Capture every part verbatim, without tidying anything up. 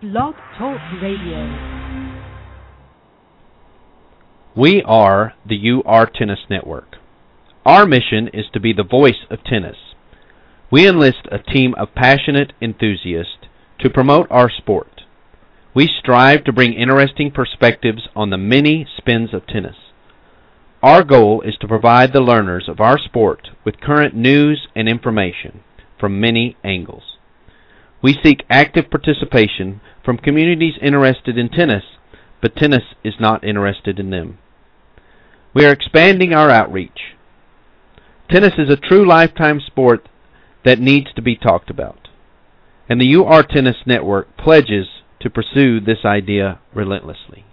Blog Talk Radio. We are the U R Tennis Network. Our mission is to be the voice of tennis. We enlist a team of passionate enthusiasts to promote our sport. We strive to bring interesting perspectives on the many spins of tennis. Our goal is to provide the learners of our sport with current news and information from many angles. We seek active participation from communities interested in tennis, but tennis is not interested in them. We are expanding our outreach. Tennis is a true lifetime sport that needs to be talked about, and the U R Tennis Network pledges to pursue this idea relentlessly.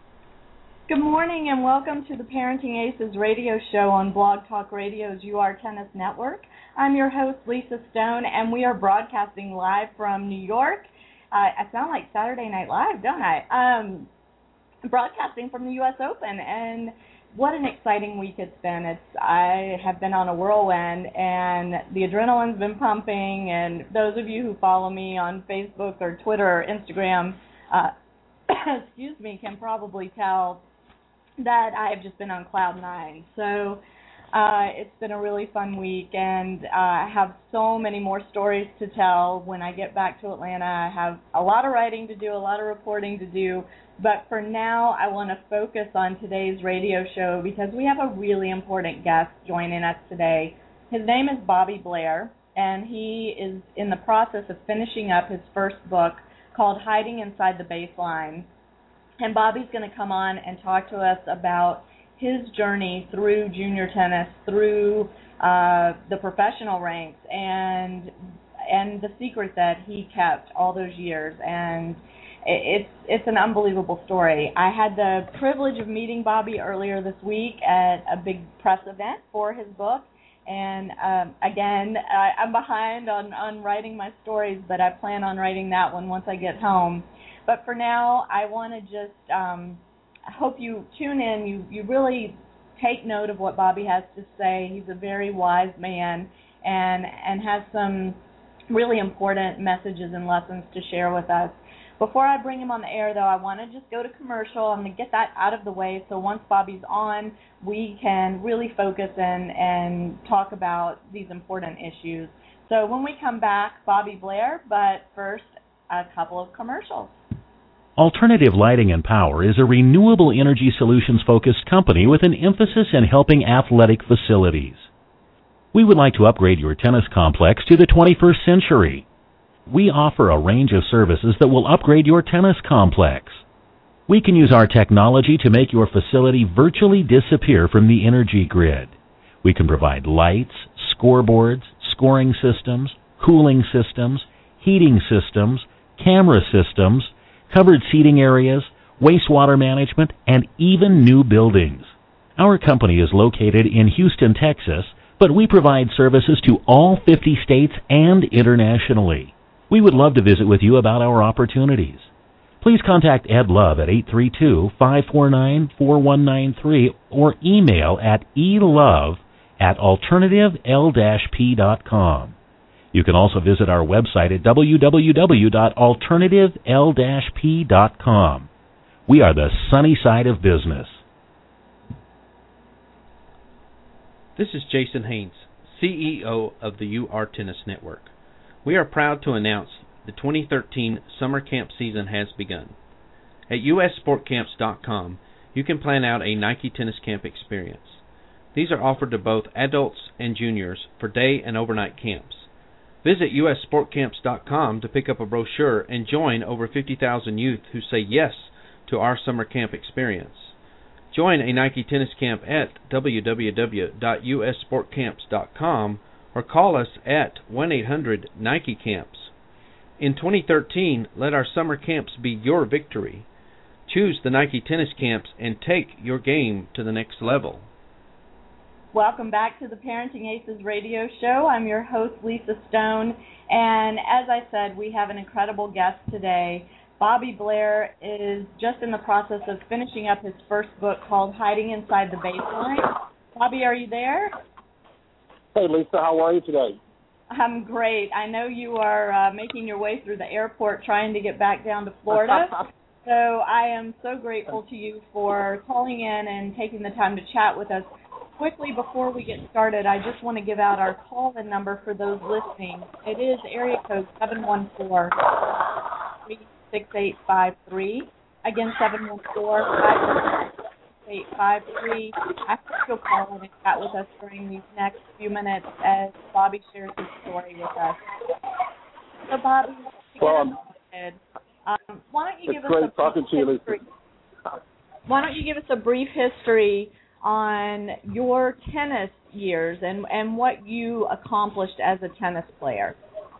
Good morning and welcome to the Parenting Aces radio show on Blog Talk Radio's U R Tennis Network. I'm your host, Lisa Stone, and we are broadcasting live from New York. Uh, I sound like Saturday Night Live, don't I? Um, broadcasting from the U S Open, and what an exciting week it's been. It's I have been on a whirlwind, and the adrenaline's been pumping, and those of you who follow me on Facebook or Twitter or Instagram, uh, excuse me, can probably tell that I have just been on cloud nine. So uh, it's been a really fun week, and uh, I have so many more stories to tell when I get back to Atlanta. I have a lot of writing to do, a lot of reporting to do, but for now I want to focus on today's radio show because we have a really important guest joining us today. His name is Bobby Blair, and he is in the process of finishing up his first book called Hiding Inside the Baseline. And Bobby's going to come on and talk to us about his journey through junior tennis, through uh, the professional ranks, and and the secret that he kept all those years. And it's it's an unbelievable story. I had the privilege of meeting Bobby earlier this week at a big press event for his book. And um, again, I, I'm behind on, on writing my stories, but I plan on writing that one once I get home. But for now, I want to just um, I hope you tune in. You you really take note of what Bobby has to say. He's a very wise man and and has some really important messages and lessons to share with us. Before I bring him on the air, though, I want to just go to commercial. I'm going to get that out of the way so once Bobby's on, we can really focus in and talk about these important issues. So when we come back, Bobby Blair, but first, a couple of commercials. Alternative Lighting and Power is a renewable energy solutions-focused company with an emphasis in helping athletic facilities. We would like to upgrade your tennis complex to the twenty-first century. We offer a range of services that will upgrade your tennis complex. We can use our technology to make your facility virtually disappear from the energy grid. We can provide lights, scoreboards, scoring systems, cooling systems, heating systems, camera systems, covered seating areas, wastewater management, and even new buildings. Our company is located in Houston, Texas, but we provide services to all fifty states and internationally. We would love to visit with you about our opportunities. Please contact Ed Love at eight three two, five four nine, four one nine three or email at elove at alternative l dash p dot com. You can also visit our website at w w w dot alternative l dash p dot com. We are the sunny side of business. This is Jason Haynes, C E O of the U R Tennis Network. We are proud to announce the twenty thirteen summer camp season has begun. At u s sport camps dot com, you can plan out a Nike tennis camp experience. These are offered to both adults and juniors for day and overnight camps. Visit u s sport camps dot com to pick up a brochure and join over fifty thousand youth who say yes to our summer camp experience. Join a Nike tennis camp at w w w dot u s sport camps dot com or call us at one eight hundred Nike camps. In twenty thirteen, let our summer camps be your victory. Choose the Nike tennis camps and take your game to the next level. Welcome back to the Parenting Aces radio show. I'm your host, Lisa Stone, and as I said, we have an incredible guest today. Bobby Blair is just in the process of finishing up his first book called Hiding Inside the Baseline. Bobby, are you there? Hey, Lisa, how are you today? I'm great. I know you are uh, making your way through the airport trying to get back down to Florida. So I am so grateful to you for calling in and taking the time to chat with us. Quickly, before we get started, I just want to give out our call-in number for those listening. It is area code seven one four, three six eight five three. Again, seven one four, five six eight five three. I hope you'll call in and chat with us during these next few minutes as Bobby shares his story with us. So, Bobby, to well, get us started, um, why don't you give us great a talking to you, history? Why don't you give us a brief history on your tennis years and, and what you accomplished as a tennis player?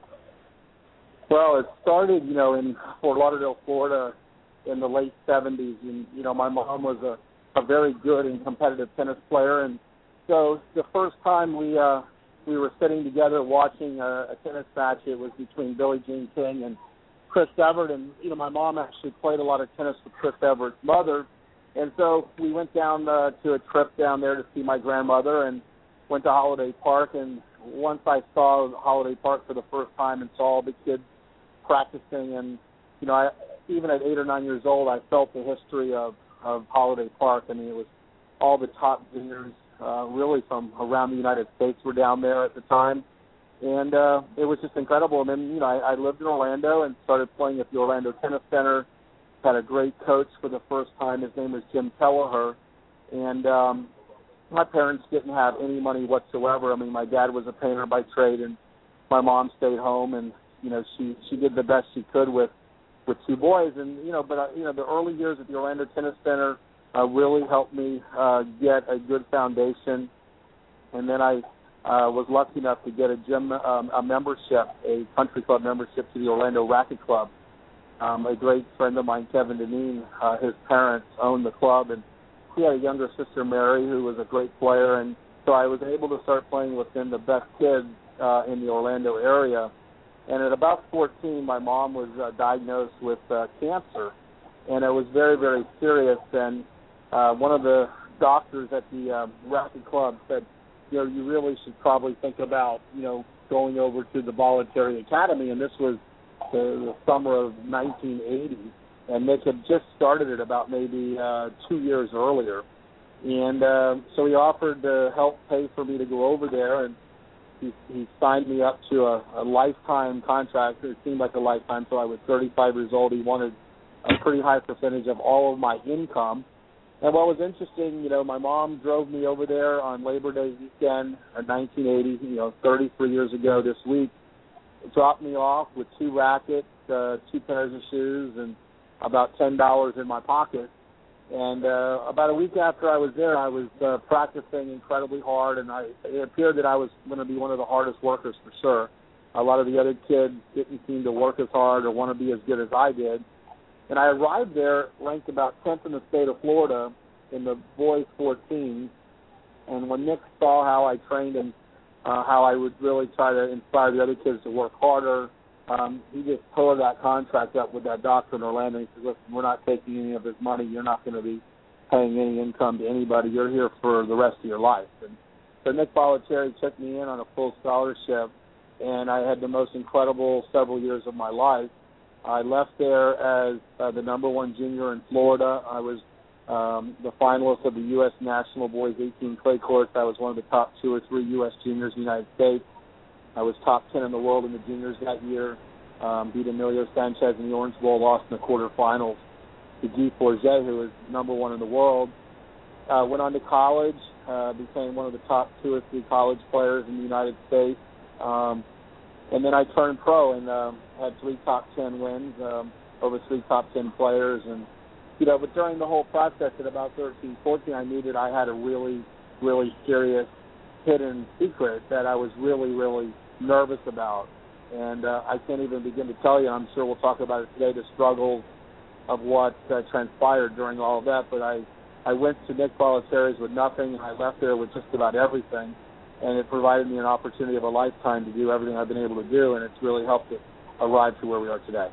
Well, it started, you know, in Fort Lauderdale, Florida in the late seventies. And, you know, my mom was a, a very good and competitive tennis player. And so the first time we uh, we were sitting together watching a, a tennis match, it was between Billie Jean King and Chris Evert. And, you know, my mom actually played a lot of tennis with Chris Evert's mother. And so we went down uh, to a trip down there to see my grandmother and went to Holiday Park. And once I saw Holiday Park for the first time and saw all the kids practicing, and, you know, I, even at eight or nine years old, I felt the history of, of Holiday Park. I mean, it was all the top singers uh, really from around the United States were down there at the time. And uh, it was just incredible. And then, you know, I, I lived in Orlando and started playing at the Orlando Tennis Center. Had a great coach for the first time. His name was Jim Kelleher. And um, my parents didn't have any money whatsoever. I mean, my dad was a painter by trade, and my mom stayed home, and, you know, she, she did the best she could with, with two boys. And, you know, but, uh, you know, the early years at the Orlando Tennis Center uh, really helped me uh, get a good foundation. And then I uh, was lucky enough to get a gym, um, a membership, a country club membership to the Orlando Racket Club. Um, a great friend of mine, Kevin Deneen, uh, his parents owned the club, and he had a younger sister, Mary, who was a great player, and so I was able to start playing within the best kids uh, in the Orlando area. And at about fourteen, my mom was uh, diagnosed with uh, cancer, and it was very, very serious. And uh, one of the doctors at the uh, Racket Club said, you know, you really should probably think about, you know, going over to the voluntary academy, and this was the summer of nineteen eighty, and Nick had just started it about maybe uh, two years earlier. And uh, so he offered to help pay for me to go over there, and he, he signed me up to a, a lifetime contract. It seemed like a lifetime, so I was thirty-five years old. He wanted a pretty high percentage of all of my income. And what was interesting, you know, my mom drove me over there on Labor Day weekend of nineteen eighty, you know, thirty-three years ago this week. Dropped me off with two rackets, uh, two pairs of shoes, and about ten dollars in my pocket. And uh, about a week after I was there, I was uh, practicing incredibly hard, and I, it appeared that I was going to be one of the hardest workers for sure. A lot of the other kids didn't seem to work as hard or want to be as good as I did. And I arrived there ranked about tenth in the state of Florida in the boys fourteen. And when Nick saw how I trained and Uh, how I would really try to inspire the other kids to work harder. Um, he just tore that contract up with that doctor in Orlando. He said, listen, we're not taking any of his money. You're not going to be paying any income to anybody. You're here for the rest of your life. And so Nick Bollettieri took me in on a full scholarship, and I had the most incredible several years of my life. I left there as uh, the number one junior in Florida. I was Um, the finalist of the U S National Boys eighteen clay courts. I was one of the top two or three U S juniors in the United States. I was top ten in the world in the juniors that year. Um, beat Emilio Sanchez in the Orange Bowl, lost in the quarterfinals to Guy Forget, who was number one in the world. Uh, went on to college, uh, became one of the top two or three college players in the United States. Um, and then I turned pro and um, had three top ten wins um, over three top ten players. And You know, but during the whole process at about thirteen, fourteen, I knew that I had a really, really serious hidden secret that I was really, really nervous about. And uh, I can't even begin to tell you, I'm sure we'll talk about it today, the struggles of what uh, transpired during all of that. But I, I went to Nick Bollettieri's with nothing, and I left there with just about everything. And it provided me an opportunity of a lifetime to do everything I've been able to do, and it's really helped it arrive to where we are today.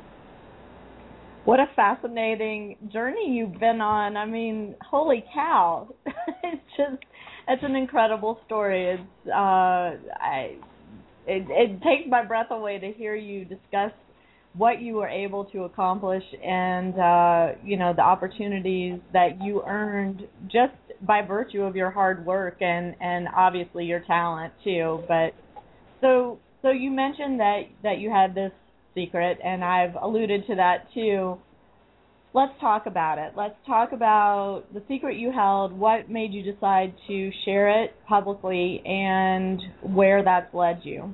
What a fascinating journey you've been on. I mean, holy cow. It's just, it's an incredible story. It's, uh, I, it, it takes my breath away to hear you discuss what you were able to accomplish and, uh, you know, the opportunities that you earned just by virtue of your hard work and, and obviously your talent too. But so so you mentioned that, that you had this secret, and I've alluded to that too. Let's talk about it. Let's talk about the secret you held, what made you decide to share it publicly, and where that's led you.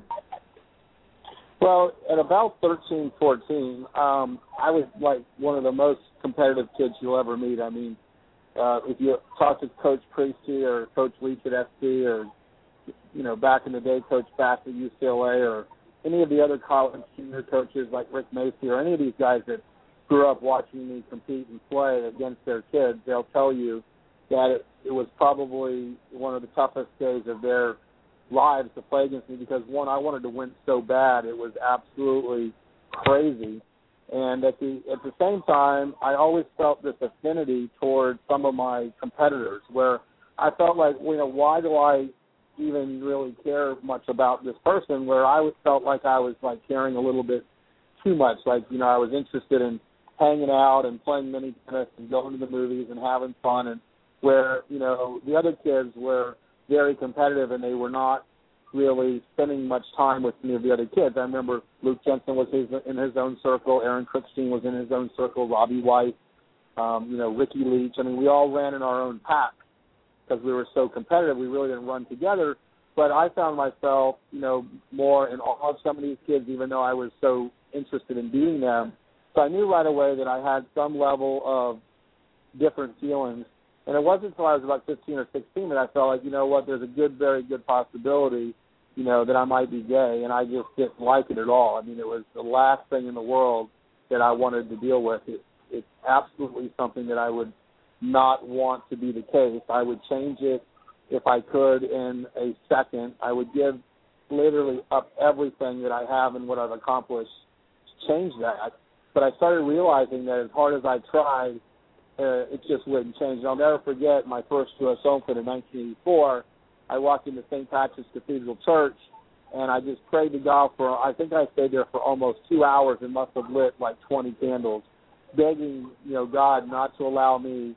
Well, at about thirteen, fourteen, um, I was like one of the most competitive kids you'll ever meet. I mean, uh, if you talk to Coach Priesty or Coach Leach at S C or, you know, back in the day, Coach Bass at U C L A or any of the other college senior coaches like Rick Macy or any of these guys that grew up watching me compete and play against their kids, they'll tell you that it, it was probably one of the toughest days of their lives to play against me because, one, I wanted to win so bad. It was absolutely crazy. And at the at the same time, I always felt this affinity toward some of my competitors where I felt like, you know, why do I even really care much about this person, where I felt like I was, like, caring a little bit too much. Like, you know, I was interested in hanging out and playing mini tennis and going to the movies and having fun, and where, you know, the other kids were very competitive and they were not really spending much time with any of the other kids. I remember Luke Jensen was his, in his own circle, Aaron Crickstein was in his own circle, Robbie White, um, you know, Ricky Leach. I mean, we all ran in our own pack because we were so competitive. We really didn't run together. But I found myself, you know, more in awe of some of these kids, even though I was so interested in beating them. So I knew right away that I had some level of different feelings. And it wasn't until I was about fifteen or sixteen that I felt like, you know what, there's a good, very good possibility, you know, that I might be gay, and I just didn't like it at all. I mean, it was the last thing in the world that I wanted to deal with. It, it's absolutely something that I would not want to be the case. I would change it if I could in a second. I would give literally up everything that I have and what I've accomplished to change that. But I started realizing that as hard as I tried, Uh, it just wouldn't change. And I'll never forget my first U S Open in nineteen eighty-four. I walked into Saint Patrick's Cathedral Church, and I just prayed to God for, I think I stayed there for almost two hours and must have lit like twenty candles, begging, you know, God not to allow me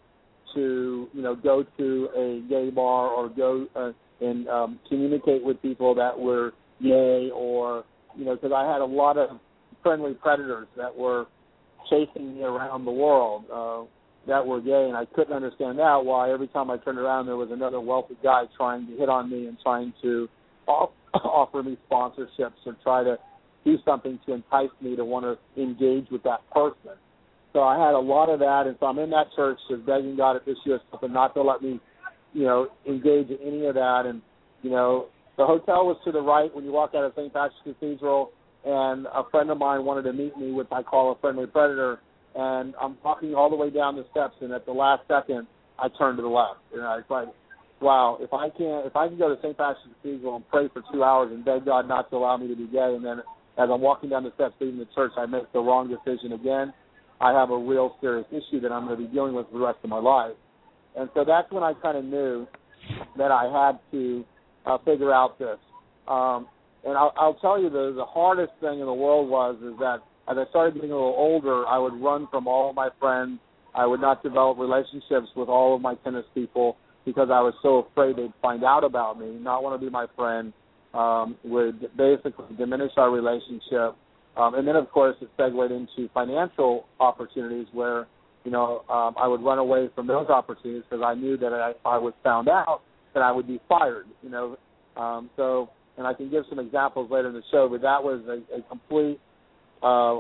to, you know, go to a gay bar or go uh, and um, communicate with people that were gay or, you know, because I had a lot of friendly predators that were chasing me around the world. Uh, that were gay, and I couldn't understand that, why every time I turned around there was another wealthy guy trying to hit on me and trying to off- offer me sponsorships or try to do something to entice me to want to engage with that person. So I had a lot of that, and so I'm in that church just begging God at this year's something not to let me, you know, engage in any of that. And, you know, the hotel was to the right when you walk out of Saint Patrick's Cathedral, and a friend of mine wanted to meet me, which I call a friendly predator, and I'm walking all the way down the steps, and at the last second, I turned to the left. And I was like, wow, if I can if I can go to Saint Patrick's Cathedral and pray for two hours and beg God not to allow me to be gay, and then as I'm walking down the steps leaving the church, I make the wrong decision again, I have a real serious issue that I'm going to be dealing with for the rest of my life. And so that's when I kind of knew that I had to uh, figure out this. Um, and I'll, I'll tell you, the, the hardest thing in the world was is that as I started getting a little older, I would run from all of my friends. I would not develop relationships with all of my tennis people because I was so afraid they'd find out about me, not want to be my friend, um, would basically diminish our relationship. Um, and then, of course, it segued into financial opportunities where, you know, um, I would run away from those opportunities because I knew that I, if I was found out, that I would be fired, you know. Um, so, and I can give some examples later in the show, but that was a, a complete Uh,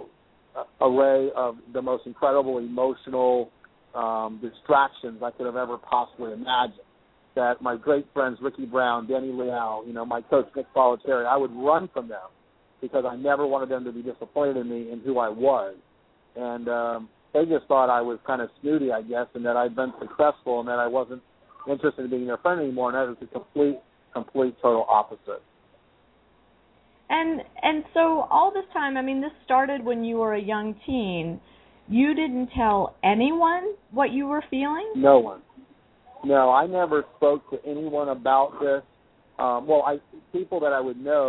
array of the most incredible emotional um, distractions I could have ever possibly imagined. That my great friends Ricky Brown, Danny Leal, you know, my coach Nick Bollettieri, I would run from them because I never wanted them to be disappointed in me and who I was. And um, they just thought I was kind of snooty, I guess, and that I'd been successful and that I wasn't interested in being their friend anymore. And that was the complete, complete, total opposite. And and so all this time, I mean, this started when you were a young teen. You didn't tell anyone what you were feeling? No one. No, I never spoke to anyone about this. Um, well, I people that I would know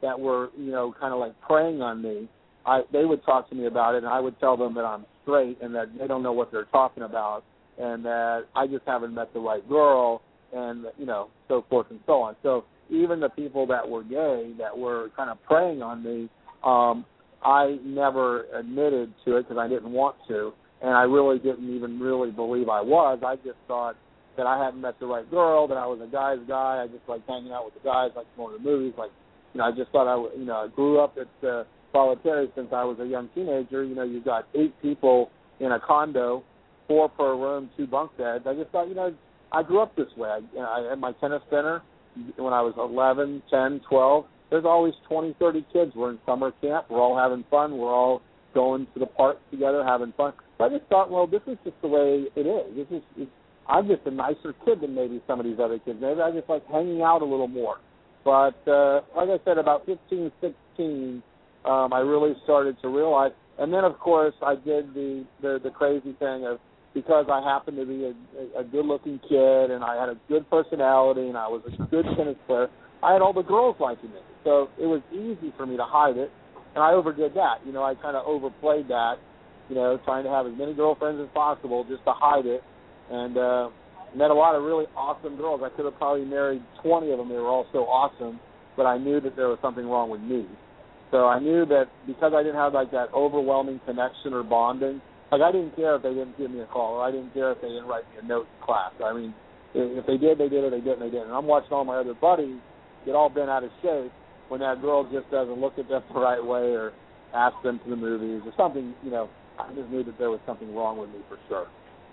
that were, you know, kind of like preying on me, I they would talk to me about it, and I would tell them that I'm straight and that they don't know what they're talking about, and that I just haven't met the right girl, and, you know, so forth and so on. So even the people that were gay, that were kind of preying on me, um, I never admitted to it because I didn't want to, and I really didn't even really believe I was. I just thought that I hadn't met the right girl, that I was a guy's guy. I just liked hanging out with the guys, like going to the movies. Like, you know, I just thought I, w- you know, I grew up at uh, Solitary since I was a young teenager. You know, you've got eight people in a condo, four per room, two bunk beds. I just thought, you know, I grew up this way. I, you know, I, at my tennis center, when I was eleven, ten, twelve, there's always twenty, thirty kids. We're in summer camp. We're all having fun. We're all going to the park together, having fun. So I just thought, well, this is just the way it is. This is, it's, I'm just a nicer kid than maybe some of these other kids. Maybe I just like hanging out a little more. But uh, like I said, about fifteen, sixteen, um, I really started to realize. And then, of course, I did the, the, the crazy thing of, because I happened to be a, a good-looking kid and I had a good personality and I was a good tennis player, I had all the girls liking me. So it was easy for me to hide it, and I overdid that. You know, I kind of overplayed that, you know, trying to have as many girlfriends as possible just to hide it. And uh, met a lot of really awesome girls. I could have probably married twenty of them. They were all so awesome, but I knew that there was something wrong with me. So I knew that because I didn't have like that overwhelming connection or bonding, like I didn't care if they didn't give me a call, or I didn't care if they didn't write me a note in class. I mean, if they did, they did, or they didn't, they didn't. And I'm watching all my other buddies get all bent out of shape when that girl just doesn't look at them the right way or ask them to the movies or something. You know, I just knew that there was something wrong with me for sure.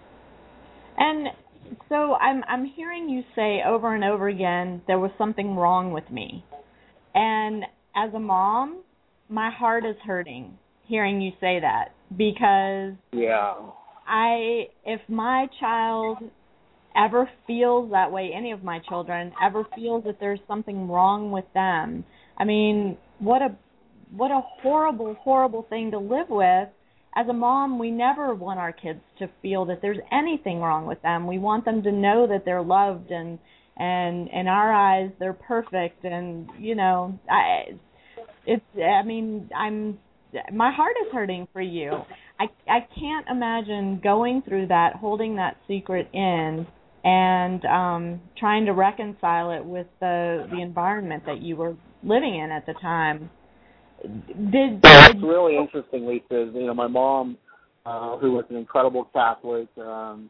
And so I'm I'm hearing you say over and over again, there was something wrong with me. And as a mom, my heart is hurting hearing you say that, because yeah, I if my child ever feels that way, any of my children ever feels that there's something wrong with them, I mean, what a what a horrible, horrible thing to live with. As a mom, we never want our kids to feel that there's anything wrong with them. We want them to know that they're loved, and and in our eyes they're perfect. And you know, I it's I mean, I'm my heart is hurting for you. I I can't imagine going through that, holding that secret in, and um, trying to reconcile it with the the environment that you were living in at the time. Did, It's really interesting, Lisa. You know, my mom, uh, who was an incredible Catholic, um,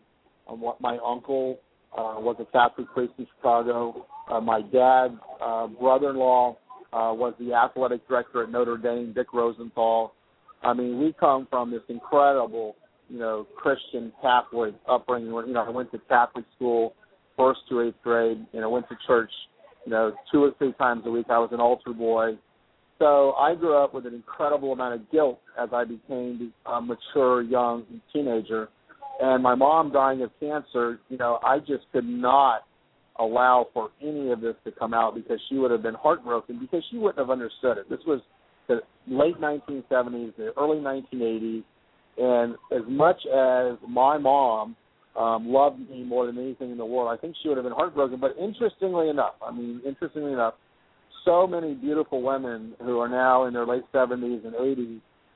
my uncle uh, was a Catholic priest in Chicago. Uh, my dad's uh, brother-in-law uh, was the athletic director at Notre Dame, Dick Rosenthal. I mean, we come from this incredible, you know, Christian Catholic upbringing. You know, I went to Catholic school first to eighth grade. You know, went to church, you know, two or three times a week. I was an altar boy. So I grew up with an incredible amount of guilt as I became a mature young teenager. And my mom dying of cancer, you know, I just could not allow for any of this to come out, because she would have been heartbroken, because she wouldn't have understood it. This was the late nineteen seventies, the early nineteen eighties, and as much as my mom um, loved me more than anything in the world, I think she would have been heartbroken. But interestingly enough, I mean, interestingly enough, so many beautiful women who are now in their late seventies and eighties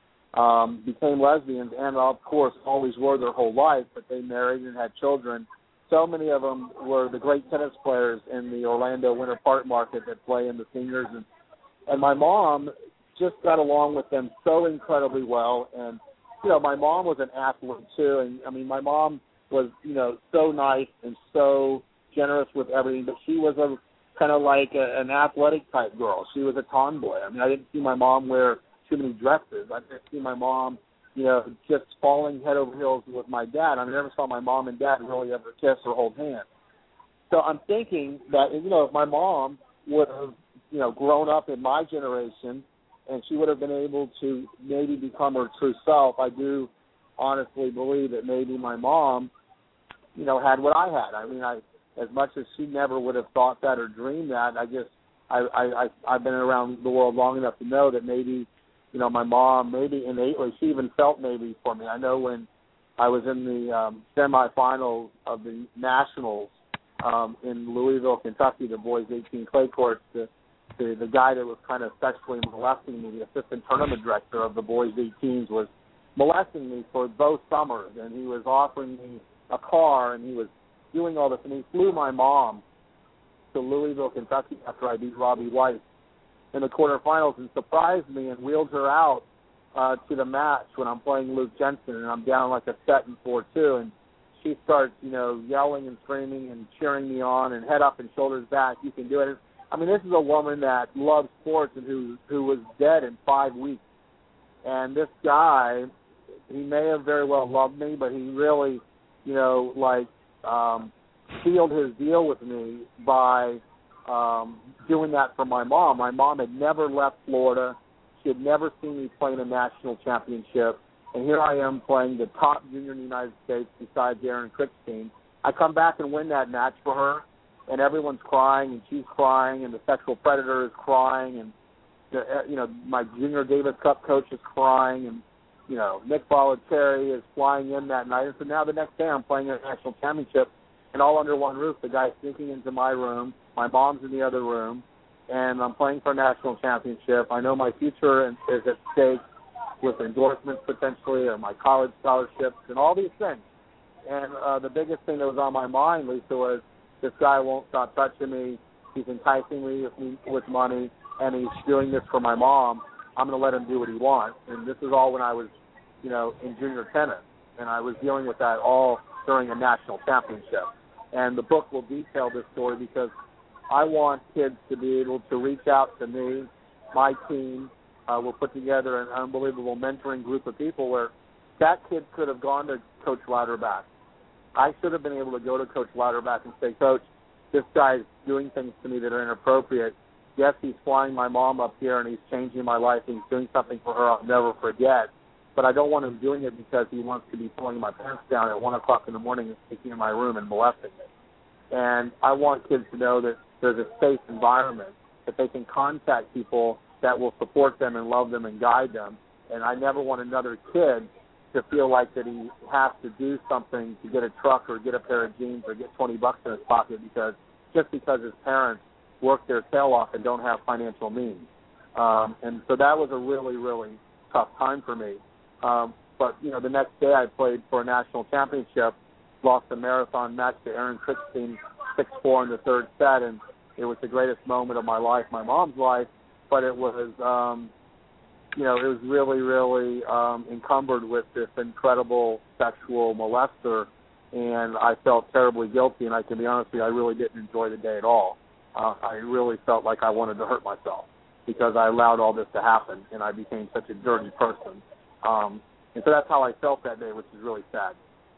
um, became lesbians, and of course always were their whole life, but they married and had children. So many of them were the great tennis players in the Orlando Winter Park market that play in the seniors, and, and my mom just got along with them so incredibly well. And, you know, my mom was an athlete too, and, I mean, my mom was, you know, so nice and so generous with everything, but she was a kind of like a, an athletic type girl. She was a tomboy. I mean, I didn't see my mom wear too many dresses. I didn't see my mom, you know, just falling head over heels with my dad. I never saw my mom and dad really ever kiss or hold hands. So I'm thinking that, you know, if my mom would have, you know, grown up in my generation, and she would have been able to maybe become her true self, I do honestly believe that maybe my mom, you know, had what I had. I mean, I as much as she never would have thought that or dreamed that, I just, I, I, I, I've been around the world long enough to know that maybe, you know, my mom, maybe innately, she even felt maybe for me. I know when I was in the um, semifinals of the Nationals um, in Louisville, Kentucky, the boys eighteen clay courts, the, the the guy that was kind of sexually molesting me, the assistant tournament director of the boys' eighteens, was molesting me for both summers, and he was offering me a car, and he was doing all this, and he flew my mom to Louisville, Kentucky after I beat Robbie White in the quarterfinals and surprised me and wheeled her out uh, to the match when I'm playing Luke Jensen, and I'm down like a set in four two, and she starts, you know, yelling and screaming and cheering me on and head up and shoulders back, you can do it. I mean, this is a woman that loves sports and who who was dead in five weeks. And this guy, he may have very well loved me, but he really, you know, like um, sealed his deal with me by um, doing that for my mom. My mom had never left Florida. She had never seen me play in a national championship. And here I am playing the top junior in the United States besides Aaron Krickstein. I come back and win that match for her, and everyone's crying, and she's crying, and the sexual predator is crying, and the, you know, my Junior Davis Cup coach is crying, and you know, Nick Bollettieri is flying in that night. And so now the next day I'm playing a national championship, and all under one roof. The guy's sneaking into my room. My mom's in the other room, and I'm playing for a national championship. I know my future is at stake with endorsements potentially, or my college scholarships, and all these things. And uh, the biggest thing that was on my mind, Lisa, was this guy won't stop touching me. He's enticing me with, me with money, and he's doing this for my mom. I'm going to let him do what he wants. And this is all when I was, you know, in junior tennis, and I was dealing with that all during a national championship. And the book will detail this story because I want kids to be able to reach out to me, my team. Uh, we'll put together an unbelievable mentoring group of people where that kid could have gone to Coach Louderback. I should have been able to go to Coach Louderback and say, Coach, this guy's doing things to me that are inappropriate. Yes, he's flying my mom up here and he's changing my life and he's doing something for her I'll never forget. But I don't want him doing it because he wants to be pulling my pants down at one o'clock in the morning and sneaking in my room and molesting me. And I want kids to know that there's a safe environment, that they can contact people that will support them and love them and guide them. And I never want another kid to feel like that he has to do something to get a truck or get a pair of jeans or get twenty bucks in his pocket because just because his parents work their tail off and don't have financial means. Um, and so that was a really, really tough time for me. Um, but, you know, the next day I played for a national championship, lost a marathon match to Aaron Krickstein, six four in the third set, and it was the greatest moment of my life, my mom's life, but it was, um, you know, it was really, really um, encumbered with this incredible sexual molester, and I felt terribly guilty, and I can be honest with you, I really didn't enjoy the day at all. Uh, I really felt like I wanted to hurt myself because I allowed all this to happen, and I became such a dirty person. Um, and so that's how I felt that day, which is really sad.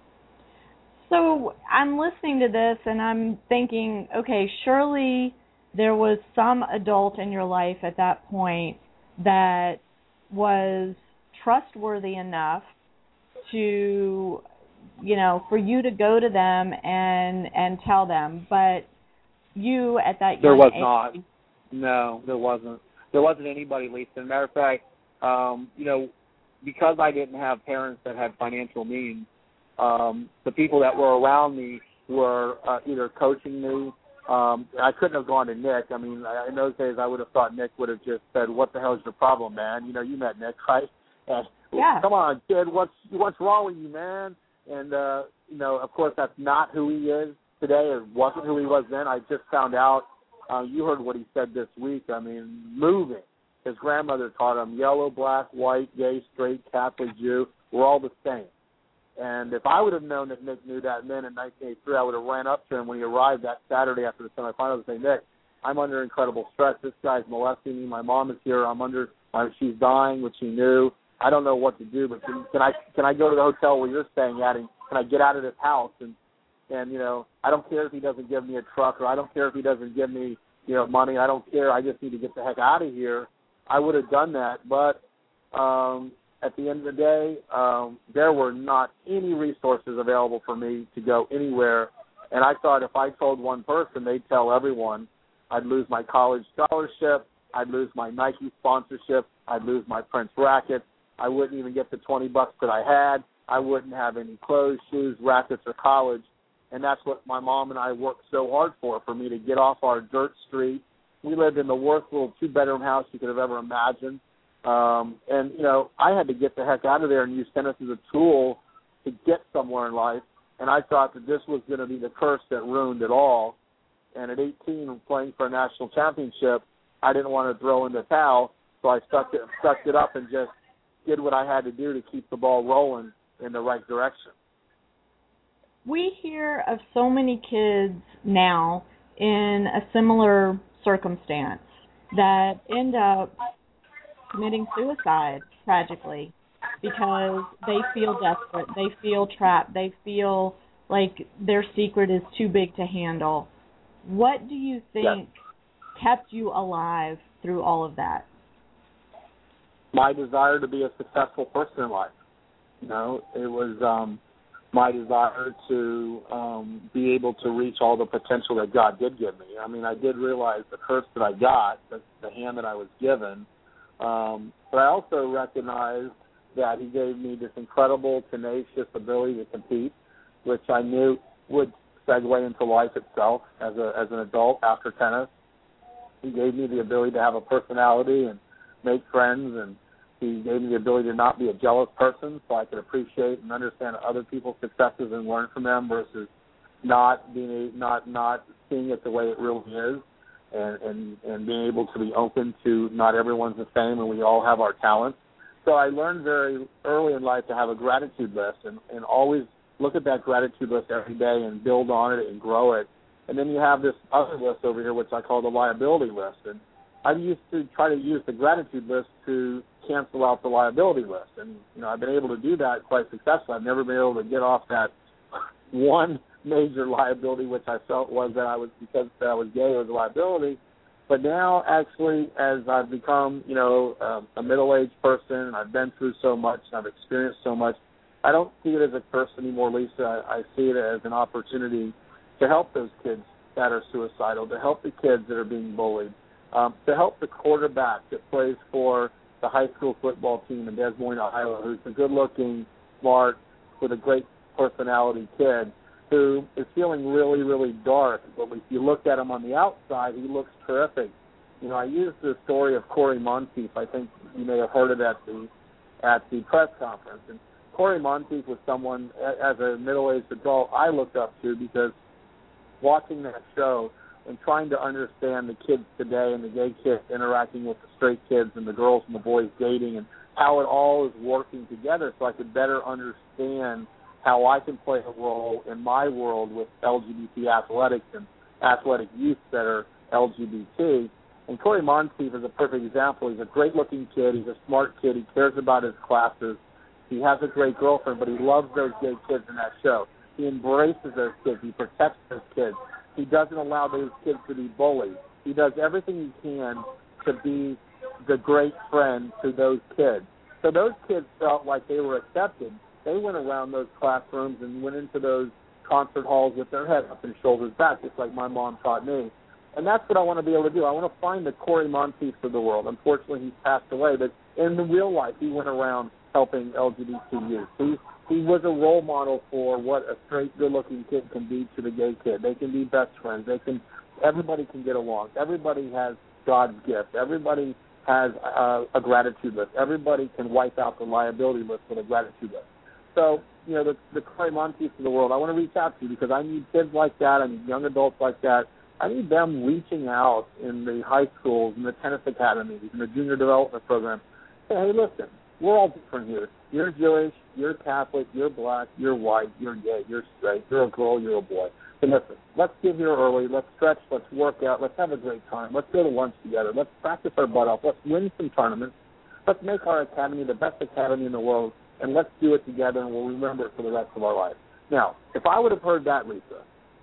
So I'm listening to this, and I'm thinking, okay, surely there was some adult in your life at that point that was trustworthy enough to, you know, for you to go to them and and tell them. But you, at that young there was age, not. No, there wasn't. There wasn't anybody, Lisa. As a matter of fact, um, you know, because I didn't have parents that had financial means, um, the people that were around me were uh, either coaching me. Um, I couldn't have gone to Nick. I mean, in those days, I would have thought Nick would have just said, "What the hell is your problem, man?" You know, you met Nick, right? And, yeah. Come on, kid. What's what's wrong with you, man? And uh, you know, of course, that's not who he is today. It wasn't who he was then. I just found out. Uh, you heard what he said this week. I mean, moving. His grandmother taught him yellow, black, white, gay, straight, Catholic, Jew. We're all the same. And if I would have known that Nick knew that then in nineteen eighty-three, I would have ran up to him when he arrived that Saturday after the semifinals and say, Nick, I'm under incredible stress. This guy's molesting me. My mom is here. I'm under. Uh, she's dying, which she knew. I don't know what to do, but can, can I can I go to the hotel where you're staying at, and can I get out of this house? And and you know, I don't care if he doesn't give me a truck, or I don't care if he doesn't give me you know money. I don't care. I just need to get the heck out of here. I would have done that, but um, at the end of the day, um, there were not any resources available for me to go anywhere. And I thought if I told one person, they'd tell everyone. I'd lose my college scholarship. I'd lose my Nike sponsorship. I'd lose my Prince racket. I wouldn't even get the twenty bucks that I had. I wouldn't have any clothes, shoes, rackets, or college. And that's what my mom and I worked so hard for, for me to get off our dirt street we lived in the worst little two-bedroom house you could have ever imagined. Um, and, you know, I had to get the heck out of there and use tennis as a tool to get somewhere in life. And I thought that this was going to be the curse that ruined it all. And at eighteen, playing for a national championship, I didn't want to throw in the towel, so I stuck it, stuck it up and just did what I had to do to keep the ball rolling in the right direction. We hear of so many kids now in a similar circumstance that end up committing suicide, tragically, because they feel desperate, they feel trapped, they feel like their secret is too big to handle. What do you think yes. kept you alive through all of that? My desire to be a successful person in life. You know, it was um, my desire to um, be able to reach all the potential that God did give me. I mean, I did realize the curse that I got, the, the hand that I was given, um, but I also recognized that He gave me this incredible, tenacious ability to compete, which I knew would segue into life itself as a as an adult after tennis. He gave me the ability to have a personality and make friends, and He gave me the ability to not be a jealous person, so I could appreciate and understand other people's successes and learn from them versus not being not not seeing it the way it really is, and, and, and being able to be open to not everyone's the same and we all have our talents. So I learned very early in life to have a gratitude list and, and always look at that gratitude list every day and build on it and grow it. And then you have this other list over here, which I call the liability list. And I used to try to use the gratitude list to cancel out the liability list. And, you know, I've been able to do that quite successfully. I've never been able to get off that one major liability, which I felt was that I was, because I was gay, it was a liability. But now, actually, as I've become, you know, um, a middle-aged person, and I've been through so much, and I've experienced so much, I don't see it as a curse anymore, Lisa. I, I see it as an opportunity to help those kids that are suicidal, to help the kids that are being bullied, um, to help the quarterback that plays for the high school football team in Des Moines, Iowa, who's a good-looking, smart, with a great personality kid who is feeling really, really dark. But if you look at him on the outside, he looks terrific. You know, I used the story of Corey Monteith. I think you may have heard it at the at the press conference. And Corey Monteith was someone, as a middle-aged adult, I looked up to, because watching that show and trying to understand the kids today and the gay kids interacting with the straight kids and the girls and the boys dating and how it all is working together, so I could better understand how I can play a role in my world with L G B T athletics and athletic youth that are L G B T. And Corey Monteith is a perfect example. He's a great-looking kid. He's a smart kid. He cares about his classes. He has a great girlfriend, but he loves those gay kids in that show. He embraces those kids. He protects those kids. He doesn't allow those kids to be bullied. He does everything he can to be the great friend to those kids. So those kids felt like they were accepted. They went around those classrooms and went into those concert halls with their head up and shoulders back, just like my mom taught me. And that's what I want to be able to do. I want to find the Corey Monteith of the world. Unfortunately, he's passed away, but in the real life, he went around helping L G B T youth. He, he was a role model for what a straight, good-looking kid can be to the gay kid. They can be best friends. They can. Everybody can get along. Everybody has God's gift. Everybody has a, a gratitude list. Everybody can wipe out the liability list with a gratitude list. So, you know, the, the Corey Monteith of the world, I want to reach out to you because I need kids like that. I need young adults like that. I need them reaching out in the high schools, in the tennis academies, in the junior development program. Say, hey, listen, we're all different here. You're Jewish, you're Catholic, you're black, you're white, you're gay, you're straight, you're a girl, you're a boy. But listen, let's get here early, let's stretch, let's work out, let's have a great time, let's go to lunch together, let's practice our butt off, let's win some tournaments, let's make our academy the best academy in the world, and let's do it together, and we'll remember it for the rest of our life. Now, if I would have heard that, Lisa,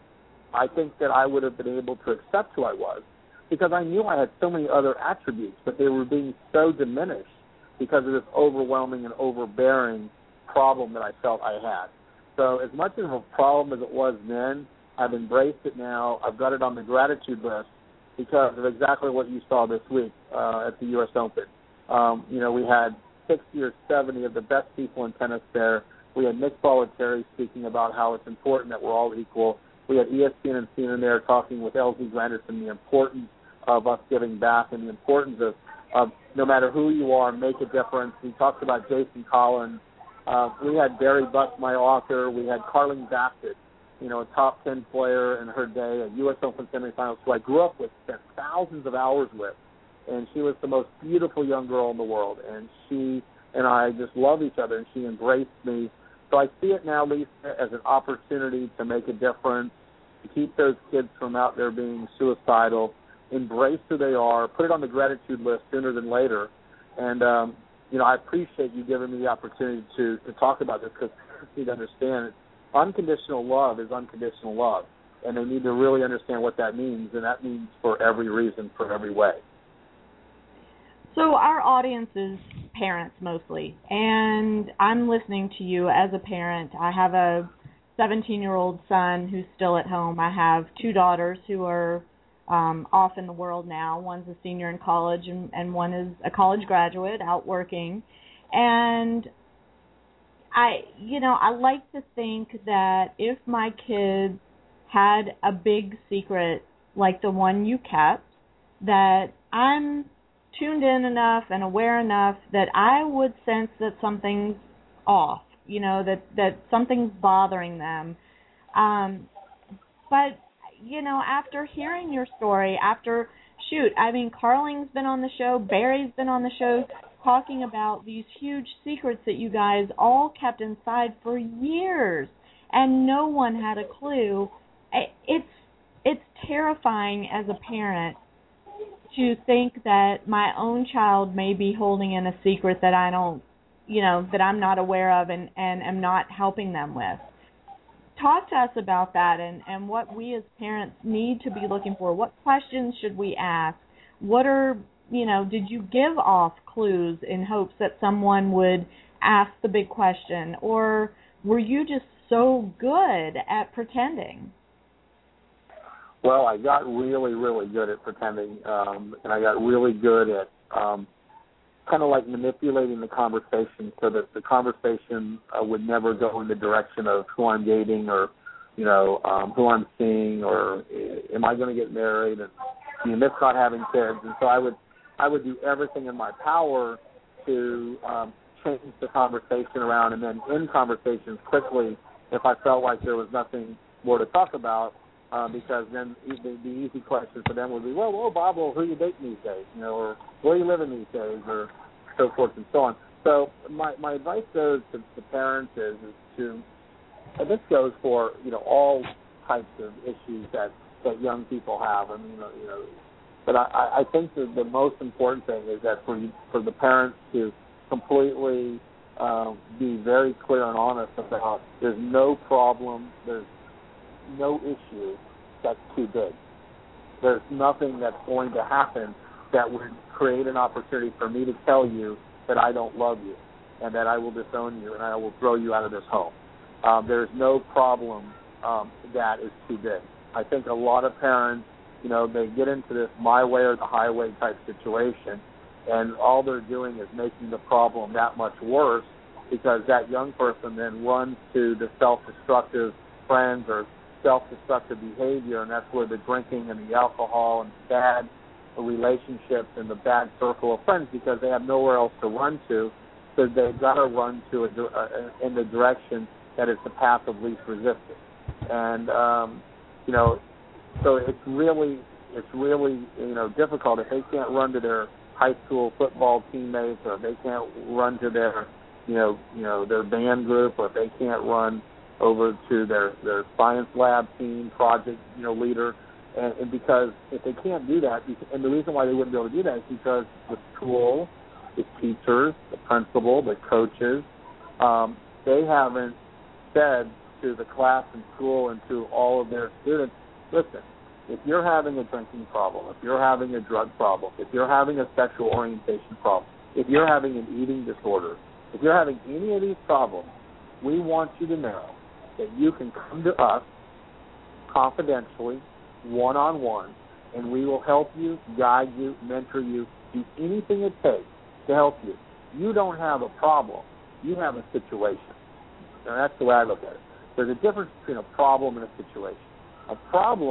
I think that I would have been able to accept who I was because I knew I had so many other attributes, but they were being so diminished because of this overwhelming and overbearing problem that I felt I had. So as much of a problem as it was then, I've embraced it now. I've got it on the gratitude list because of exactly what you saw this week uh, at the U S Open. Um, you know, we had sixty or seventy of the best people in tennis there. We had Nick Bollettieri speaking about how it's important that we're all equal. We had E S P N and C N N there talking with L Z Granderson the importance of us giving back and the importance of, of no matter who you are, make a difference. We talked about Jason Collins. Uh, we had Barry Buck, my author. We had Carling Bassett, you know, a top ten player in her day, a U S Open semifinals, who I grew up with, spent thousands of hours with. And she was the most beautiful young girl in the world. And she and I just love each other, and she embraced me. So I see it now, Lisa, as an opportunity to make a difference, to keep those kids from out there being suicidal, embrace who they are, put it on the gratitude list sooner than later. And, um, you know, I appreciate you giving me the opportunity to, to talk about this, because parents need to understand unconditional love is unconditional love, and they need to really understand what that means, and that means for every reason, for every way. So our audience is parents mostly, and I'm listening to you as a parent. I have a seventeen-year-old son who's still at home. I have two daughters who are um, off in the world now. One's a senior in college, and, and one is a college graduate out working. And I, you know, I like to think that if my kids had a big secret like the one you kept, that I'm tuned in enough and aware enough that I would sense that something's off, you know, that, that something's bothering them. Um, but, you know, after hearing your story, after, shoot, I mean, Carling's been on the show, Barry's been on the show, talking about these huge secrets that you guys all kept inside for years, and no one had a clue. It's it's terrifying as a parent to think that my own child may be holding in a secret that I don't, you know, that I'm not aware of and, and am not helping them with. Talk to us about that and, and what we as parents need to be looking for. What questions should we ask? What are, you know, did you give off clues in hopes that someone would ask the big question? Or were you just so good at pretending? Well, I got really, really good at pretending, um, and I got really good at um, kind of like manipulating the conversation so that the conversation uh, would never go in the direction of who I'm dating or, you know, um, who I'm seeing or uh, am I going to get married and do you miss not having kids? And so I would, I would do everything in my power to um, change the conversation around, and then end conversations quickly if I felt like there was nothing more to talk about. Uh, because then the, the easy question for them would be, well, well, Bob, well, who are you dating these days, you know, or where are you living these days, or so forth and so on. So my, my advice goes to, to parents is, is to, and this goes for, you know, all types of issues that, that young people have. I mean, you know, you know but I, I think that the most important thing is that for you, for the parents to completely um, be very clear and honest about there's no problem, there's no issue that's too big. There's nothing that's going to happen that would create an opportunity for me to tell you that I don't love you and that I will disown you and I will throw you out of this home. Um, there's no problem um, that is too big. I think a lot of parents, you know, they get into this my way or the highway type situation, and all they're doing is making the problem that much worse because that young person then runs to the self-destructive friends or self-destructive behavior, and that's where the drinking and the alcohol and bad relationships and the bad circle of friends, because they have nowhere else to run to, so they've got to run to a, a, in the direction that is the path of least resistance. And um, you know, so it's really it's really you know difficult if they can't run to their high school football teammates, or if they can't run to their you know you know their band group, or if they can't run over to their, their science lab team project, you know, leader, and, and because if they can't do that, and the reason why they wouldn't be able to do that is because the school, the teachers, the principal, the coaches, um, they haven't said to the class and school and to all of their students, listen, if you're having a drinking problem, if you're having a drug problem, if you're having a sexual orientation problem, if you're having an eating disorder, if you're having any of these problems, we want you to know that you can come to us confidentially, one-on-one, and we will help you, guide you, mentor you, do anything it takes to help you. You don't have a problem. You have a situation. And that's the way I look at it. There's a difference between a problem and a situation. A problem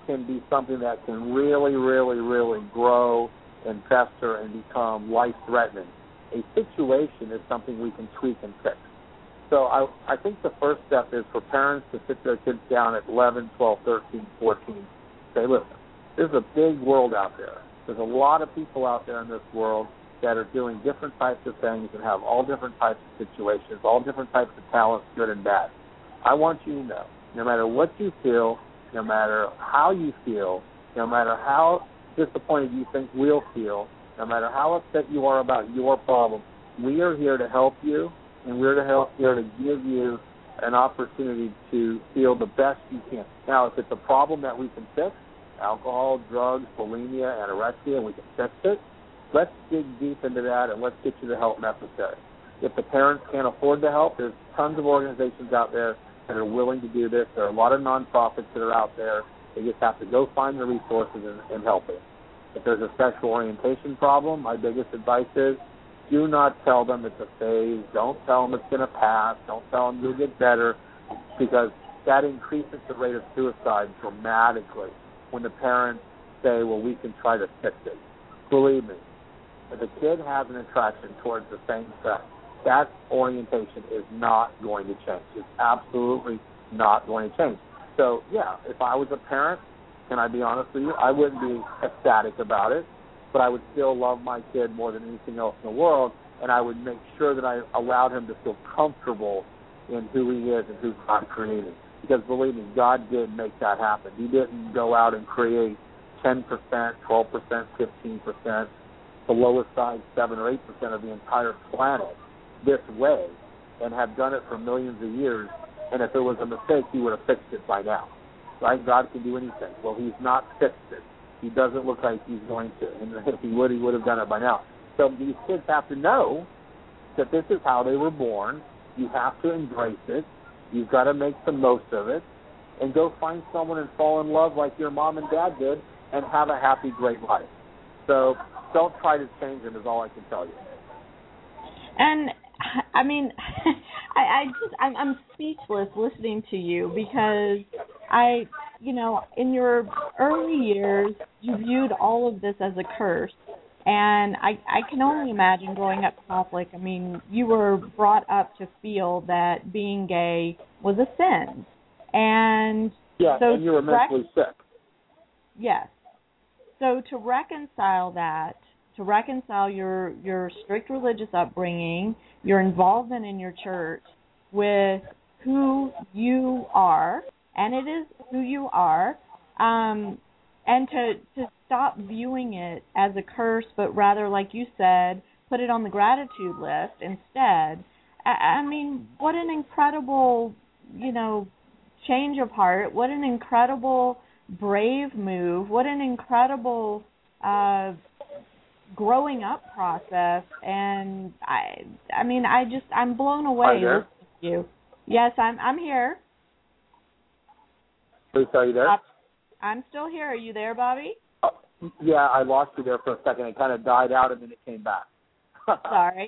can be something that can really, really, really grow and fester and become life-threatening. A situation is something we can tweak and fix. So I, I think the first step is for parents to sit their kids down at eleven, twelve, thirteen, fourteen, say, listen, there's a big world out there. There's a lot of people out there in this world that are doing different types of things and have all different types of situations, all different types of talents, good and bad. I want you to know, no matter what you feel, no matter how you feel, no matter how disappointed you think we'll feel, no matter how upset you are about your problem, we are here to help you, and we're to help here to give you an opportunity to feel the best you can. Now, if it's a problem that we can fix, alcohol, drugs, bulimia, anorexia, we can fix it, let's dig deep into that and let's get you the help necessary. If the parents can't afford the help, there's tons of organizations out there that are willing to do this. There are a lot of nonprofits that are out there. They just have to go find the resources and, and help it. If there's a sexual orientation problem, my biggest advice is do not tell them it's a phase. Don't tell them it's going to pass. Don't tell them you'll get better, because that increases the rate of suicide dramatically when the parents say, well, we can try to fix it. Believe me, if a kid has an attraction towards the same sex, that orientation is not going to change. It's absolutely not going to change. So, yeah, if I was a parent, can I be honest with you, I wouldn't be ecstatic about it, but I would still love my kid more than anything else in the world, and I would make sure that I allowed him to feel comfortable in who he is and who God created. Because believe me, God did make that happen. He didn't go out and create ten percent, twelve percent, fifteen percent, the lowest side seven or eight percent of the entire planet this way and have done it for millions of years. And if it was a mistake, he would have fixed it by now. Right? God can do anything. Well, he's not fixed it. He doesn't look like he's going to. And if he would, he would have done it by now. So these kids have to know that this is how they were born. You have to embrace it. You've got to make the most of it. And go find someone and fall in love like your mom and dad did and have a happy, great life. So don't try to change them is all I can tell you. And, I mean, I, I just, I'm, I'm speechless listening to you because I, you know, in your early years, you viewed all of this as a curse. And I, I can only imagine growing up Catholic, I mean, you were brought up to feel that being gay was a sin. And yeah, so and you were mentally rec- sick. Yes. So to reconcile that, to reconcile your, your strict religious upbringing, your involvement in your church with who you are, and it is who you are, um, and to, to stop viewing it as a curse, but rather, like you said, put it on the gratitude list instead. I, I mean, what an incredible, you know, change of heart. What an incredible, brave move. What an incredible uh, growing up process. And I, I mean, I just, I'm blown away listening to you. Yes, I'm, I'm here. Please, are you there? Uh, I'm still here. Are you there, Bobby? Uh, yeah, I lost you there for a second. It kind of died out and then it came back. Sorry.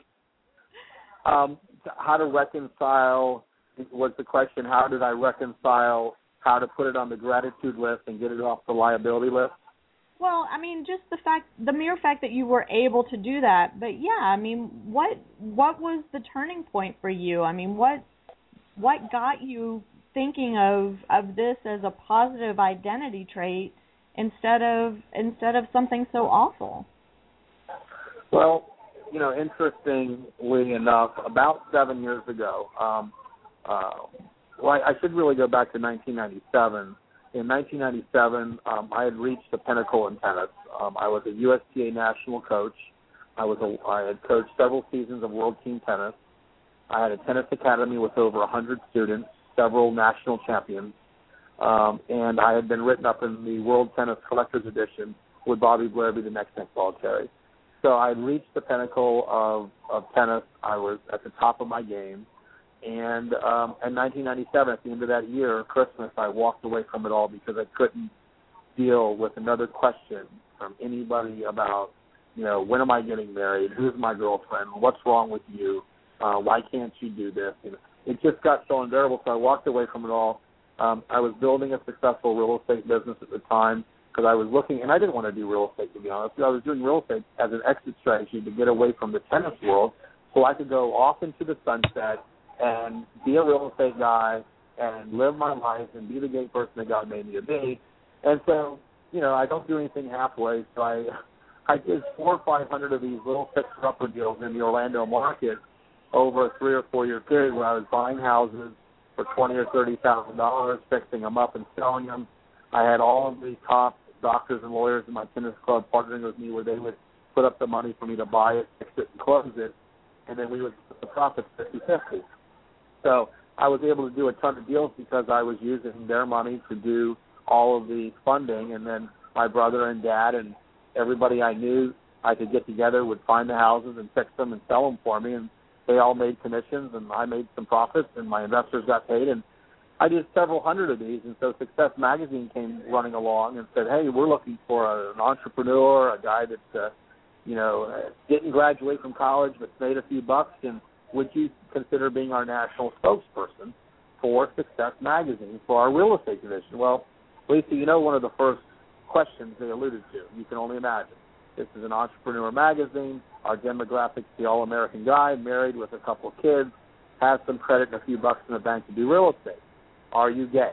Um, how to reconcile was the question. How did I reconcile how to put it on the gratitude list and get it off the liability list? Well, I mean, just the fact, the mere fact that you were able to do that. But yeah, I mean, what what was the turning point for you? I mean, what what got you thinking of of this as a positive identity trait instead of instead of something so awful? Well, you know, interestingly enough, about seven years ago, um, uh, well, I, I should really go back to nineteen ninety-seven. In nineteen ninety-seven, um, I had reached the pinnacle in tennis. Um, I was a U S T A national coach. I was a, I had coached several seasons of World Team Tennis. I had a tennis academy with over one hundred students, several national champions, um, and I had been written up in the World Tennis Collector's Edition with Bobby Blair be the next Nick Bollettieri. So I had reached the pinnacle of, of tennis. I was at the top of my game. And um, in nineteen ninety-seven, at the end of that year, Christmas, I walked away from it all because I couldn't deal with another question from anybody about, you know, when am I getting married? Who's my girlfriend? What's wrong with you? Uh, why can't you do this? You know, it just got so unbearable, so I walked away from it all. Um, I was building a successful real estate business at the time because I was looking, and I didn't want to do real estate, to be honest. I was doing real estate as an exit strategy to get away from the tennis world so I could go off into the sunset and be a real estate guy and live my life and be the great person that God made me to be. And so, you know, I don't do anything halfway, so I I did four or five hundred of these little fixer-upper deals in the Orlando market over a three or four-year period where I was buying houses for twenty or thirty thousand dollars, fixing them up and selling them. I had all of the top doctors and lawyers in my tennis club partnering with me where they would put up the money for me to buy it, fix it, and close it, and then we would split the profits fifty-fifty. So I was able to do a ton of deals because I was using their money to do all of the funding, and then my brother and dad and everybody I knew I could get together would find the houses and fix them and sell them for me, and they all made commissions, and I made some profits, and my investors got paid, and I did several hundred of these, and so Success Magazine came running along and said, hey, we're looking for a, an entrepreneur, a guy that, uh, you know, didn't graduate from college but made a few bucks, and would you consider being our national spokesperson for Success Magazine for our real estate division? Well, Lisa, you know one of the first questions they alluded to. You can only imagine. This is an entrepreneur magazine. Our demographic's the all-American guy, married with a couple of kids, has some credit and a few bucks in the bank to do real estate. Are you gay?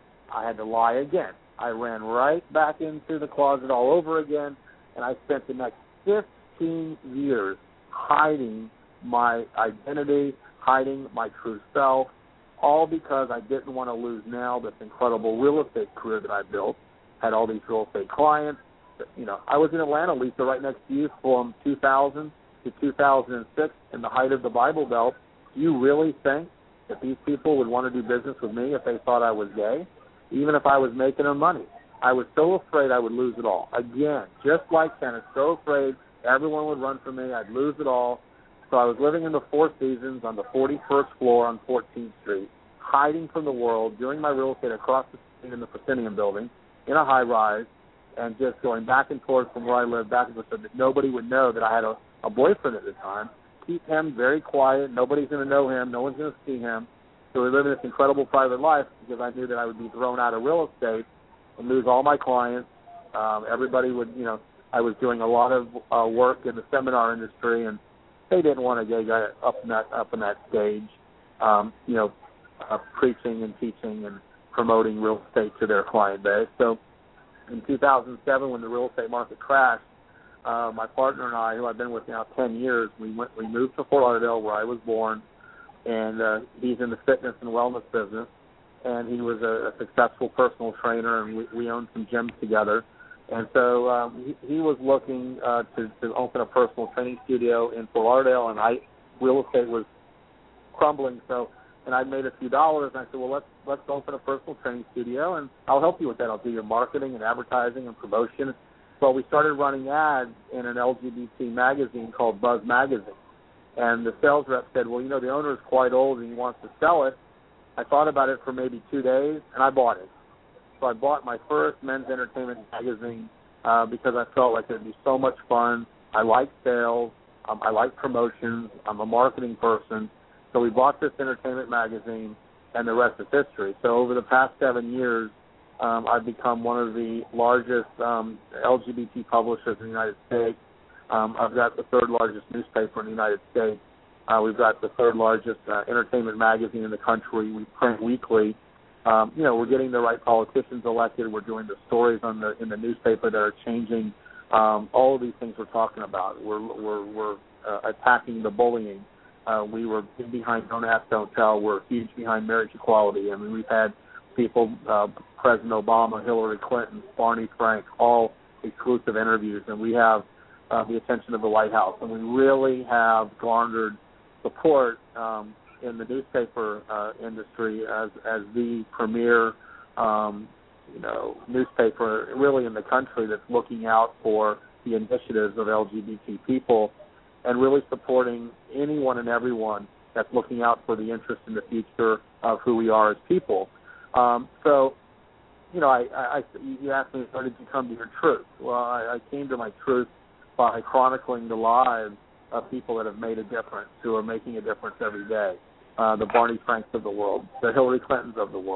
I had to lie again. I ran right back into the closet all over again, and I spent the next fifteen years hiding my identity, hiding my true self, all because I didn't want to lose now this incredible real estate career that I built, had all these real estate clients. You know, I was in Atlanta, Lisa, right next to you from two thousand to two thousand six in the height of the Bible Belt. Do you really think that these people would want to do business with me if they thought I was gay, even if I was making them money? I was so afraid I would lose it all. Again, just like tennis, so afraid everyone would run from me, I'd lose it all. So I was living in the Four Seasons on the forty-first floor on fourteenth Street, hiding from the world, doing my real estate across the street in the Proscenium building in a high-rise, and just going back and forth from where I lived, back and forth, so that nobody would know that I had a, a boyfriend at the time. Keep him very quiet. Nobody's going to know him. No one's going to see him. So we lived this incredible private life because I knew that I would be thrown out of real estate and lose all my clients. Um, everybody would, you know, I was doing a lot of uh, work in the seminar industry, and they didn't want a gay guy up in that up in that stage, um, you know, uh, preaching and teaching and promoting real estate to their client base. So in two thousand seven, when the real estate market crashed, uh, my partner and I, who I've been with now ten years, we went we moved to Fort Lauderdale, where I was born, and uh, he's in the fitness and wellness business, and he was a, a successful personal trainer, and we, we owned some gyms together. And so um, he, he was looking uh, to, to open a personal training studio in Fort Lauderdale, and I real estate was crumbling. So, and I made a few dollars, and I said, well, let's let's open a personal training studio, and I'll help you with that. I'll do your marketing and advertising and promotion. So we started running ads in an L G B T magazine called Buzz Magazine, and the sales rep said, well, you know, the owner is quite old and he wants to sell it. I thought about it for maybe two days, and I bought it. So I bought my first men's entertainment magazine uh, because I felt like it would be so much fun. I like sales. Um, I like promotions. I'm a marketing person. So we bought this entertainment magazine, and the rest is history. So over the past seven years, um, I've become one of the largest um, L G B T publishers in the United States. Um, I've got the third largest newspaper in the United States. Uh, we've got the third largest uh, entertainment magazine in the country. We print weekly. Um, you know, we're getting the right politicians elected. We're doing the stories on the in the newspaper that are changing um, all of these things we're talking about. We're we're, we're uh, attacking the bullying. Uh, we were big behind Don't Ask, Don't Tell. We're huge behind marriage equality. I mean, we've had people, uh, President Obama, Hillary Clinton, Barney Frank, all exclusive interviews, and we have uh, the attention of the White House. And we really have garnered support um, in the newspaper uh, industry as as the premier, um, you know, newspaper really in the country that's looking out for the initiatives of L G B T people and really supporting anyone and everyone that's looking out for the interest in the future of who we are as people. Um, so, you know, I, I, you asked me, how did you come to your truth? Well, I, I came to my truth by chronicling the lives of people that have made a difference, who are making a difference every day. Uh, the Barney Franks of the world, the Hillary Clintons of the world,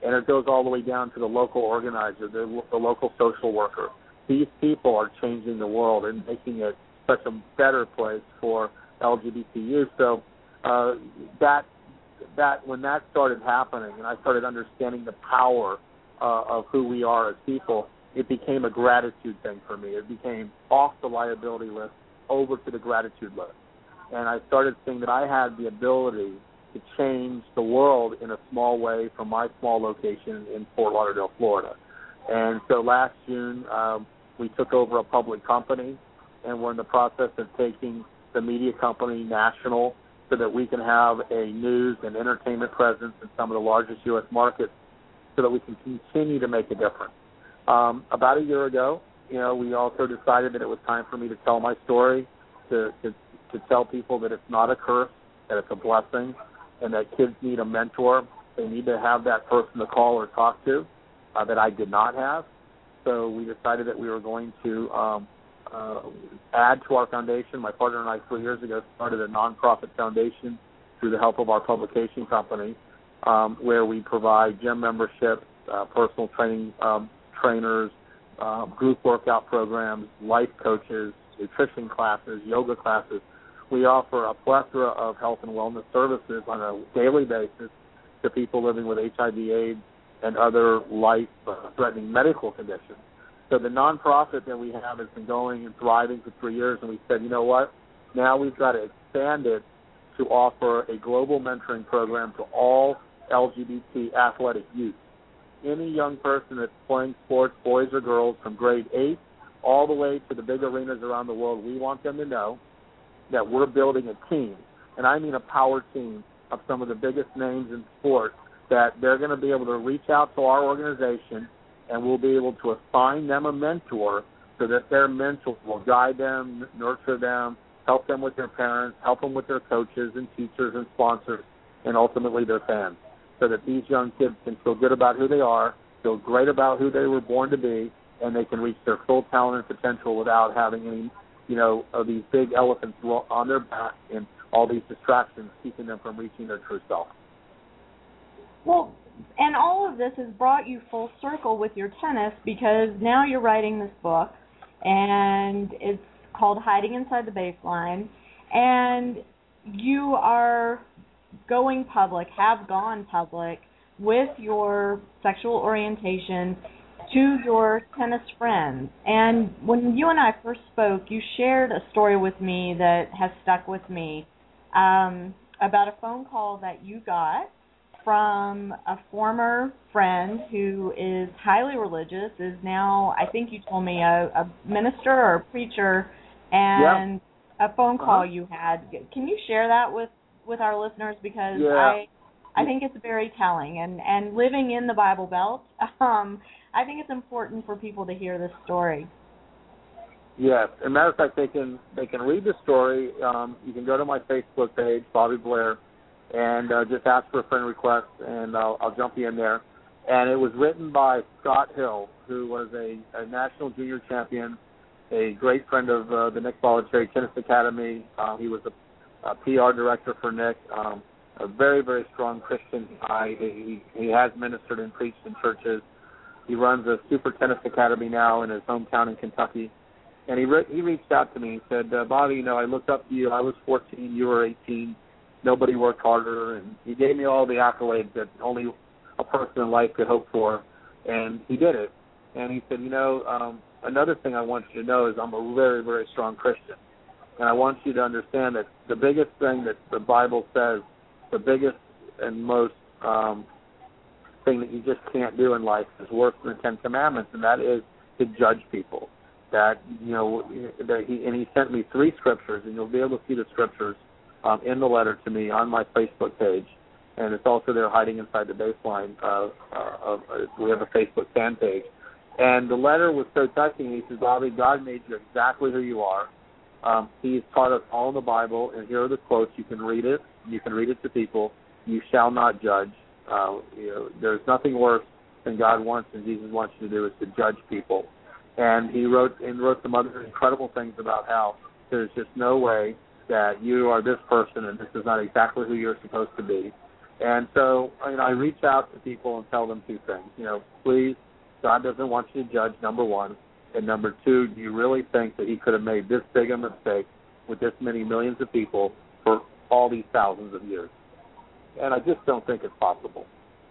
And it goes all the way down to the local organizer, the, the local social worker. These people are changing the world and making it such a better place for L G B T youth. So uh, that that when that started happening, and I started understanding the power uh, of who we are as people, it became a gratitude thing for me. It became off the liability list over to the gratitude list, and I started seeing that I had the ability to change the world in a small way from my small location in Fort Lauderdale, Florida. And so last June, um, we took over a public company, and we're in the process of taking the media company national so that we can have a news and entertainment presence in some of the largest U S markets so that we can continue to make a difference. Um, about a year ago, you know, we also decided that it was time for me to tell my story, to, to, to tell people that it's not a curse, that it's a blessing, and that kids need a mentor. They need to have that person to call or talk to uh, that I did not have. So we decided that we were going to um, uh, add to our foundation. My partner and I three years ago started a nonprofit foundation through the help of our publication company um, where we provide gym memberships, uh, personal training um, trainers, uh, group workout programs, life coaches, nutrition classes, yoga classes. We offer a plethora of health and wellness services on a daily basis to people living with H I V AIDS and other life-threatening medical conditions. So the nonprofit that we have has been going and thriving for three years, and we said, you know what, now we've got to expand it to offer a global mentoring program to all L G B T athletic youth. Any young person that's playing sports, boys or girls, from grade eight all the way to the big arenas around the world, we want them to know that we're building a team, and I mean a power team of some of the biggest names in sports, that they're going to be able to reach out to our organization, and we'll be able to assign them a mentor so that their mentor will guide them, nurture them, help them with their parents, help them with their coaches and teachers and sponsors, and ultimately their fans, so that these young kids can feel good about who they are, feel great about who they were born to be, and they can reach their full talent and potential without having any, you know, of these big elephants on their back and all these distractions keeping them from reaching their true self. Well, and all of this has brought you full circle with your tennis, because now you're writing this book, and it's called Hiding Inside the Baseline, and you are going public, have gone public, with your sexual orientation to your tennis friends. And when you and I first spoke, you shared a story with me that has stuck with me um, about a phone call that you got from a former friend who is highly religious, is now, I think you told me, a, a minister or a preacher, and yeah. a phone call uh-huh. you had. Can you share that with, with our listeners? Because yeah. I I think it's very telling. And, and living in the Bible Belt, um, I think it's important for people to hear this story. Yes. As a matter of fact, they can, they can read the story. Um, you can go to my Facebook page, Bobby Blair, and uh, just ask for a friend request, and I'll, I'll jump you in there. And it was written by Scott Hill, who was a, a national junior champion, a great friend of uh, the Nick Bollettieri Tennis Academy. Uh, he was a, a P R director for Nick, um, a very, very strong Christian guy. He, he has ministered and preached in churches. He runs a super tennis academy now in his hometown in Kentucky. And he re- he reached out to me and said, uh, Bobby, you know, I looked up to you. I was fourteen, you were eighteen. Nobody worked harder. And he gave me all the accolades that only a person in life could hope for. And he did it. And he said, you know, um, another thing I want you to know is I'm a very, very strong Christian. And I want you to understand that the biggest thing that the Bible says, the biggest and most um, thing that you just can't do in life is worse than the Ten Commandments, and that is to judge people. That, you know, that he, and he sent me three scriptures, and you'll be able to see the scriptures um, in the letter to me on my Facebook page, and it's also there hiding inside the baseline. Uh, uh, of, uh, we have a Facebook fan page. And the letter was so touching. He says, Bobby, God made you exactly who you are. Um, he's taught us all in the Bible, and here are the quotes. You can read it. You can read it to people. You shall not judge. Uh, you know, there's nothing worse than God wants and Jesus wants you to do is to judge people. And he wrote and wrote some other incredible things about how there's just no way that you are this person and this is not exactly who you're supposed to be. And so, you know, I reach out to people and tell them two things. You know, please, God doesn't want you to judge, number one. And number two, do you really think that he could have made this big a mistake with this many millions of people for all these thousands of years? And I just don't think it's possible.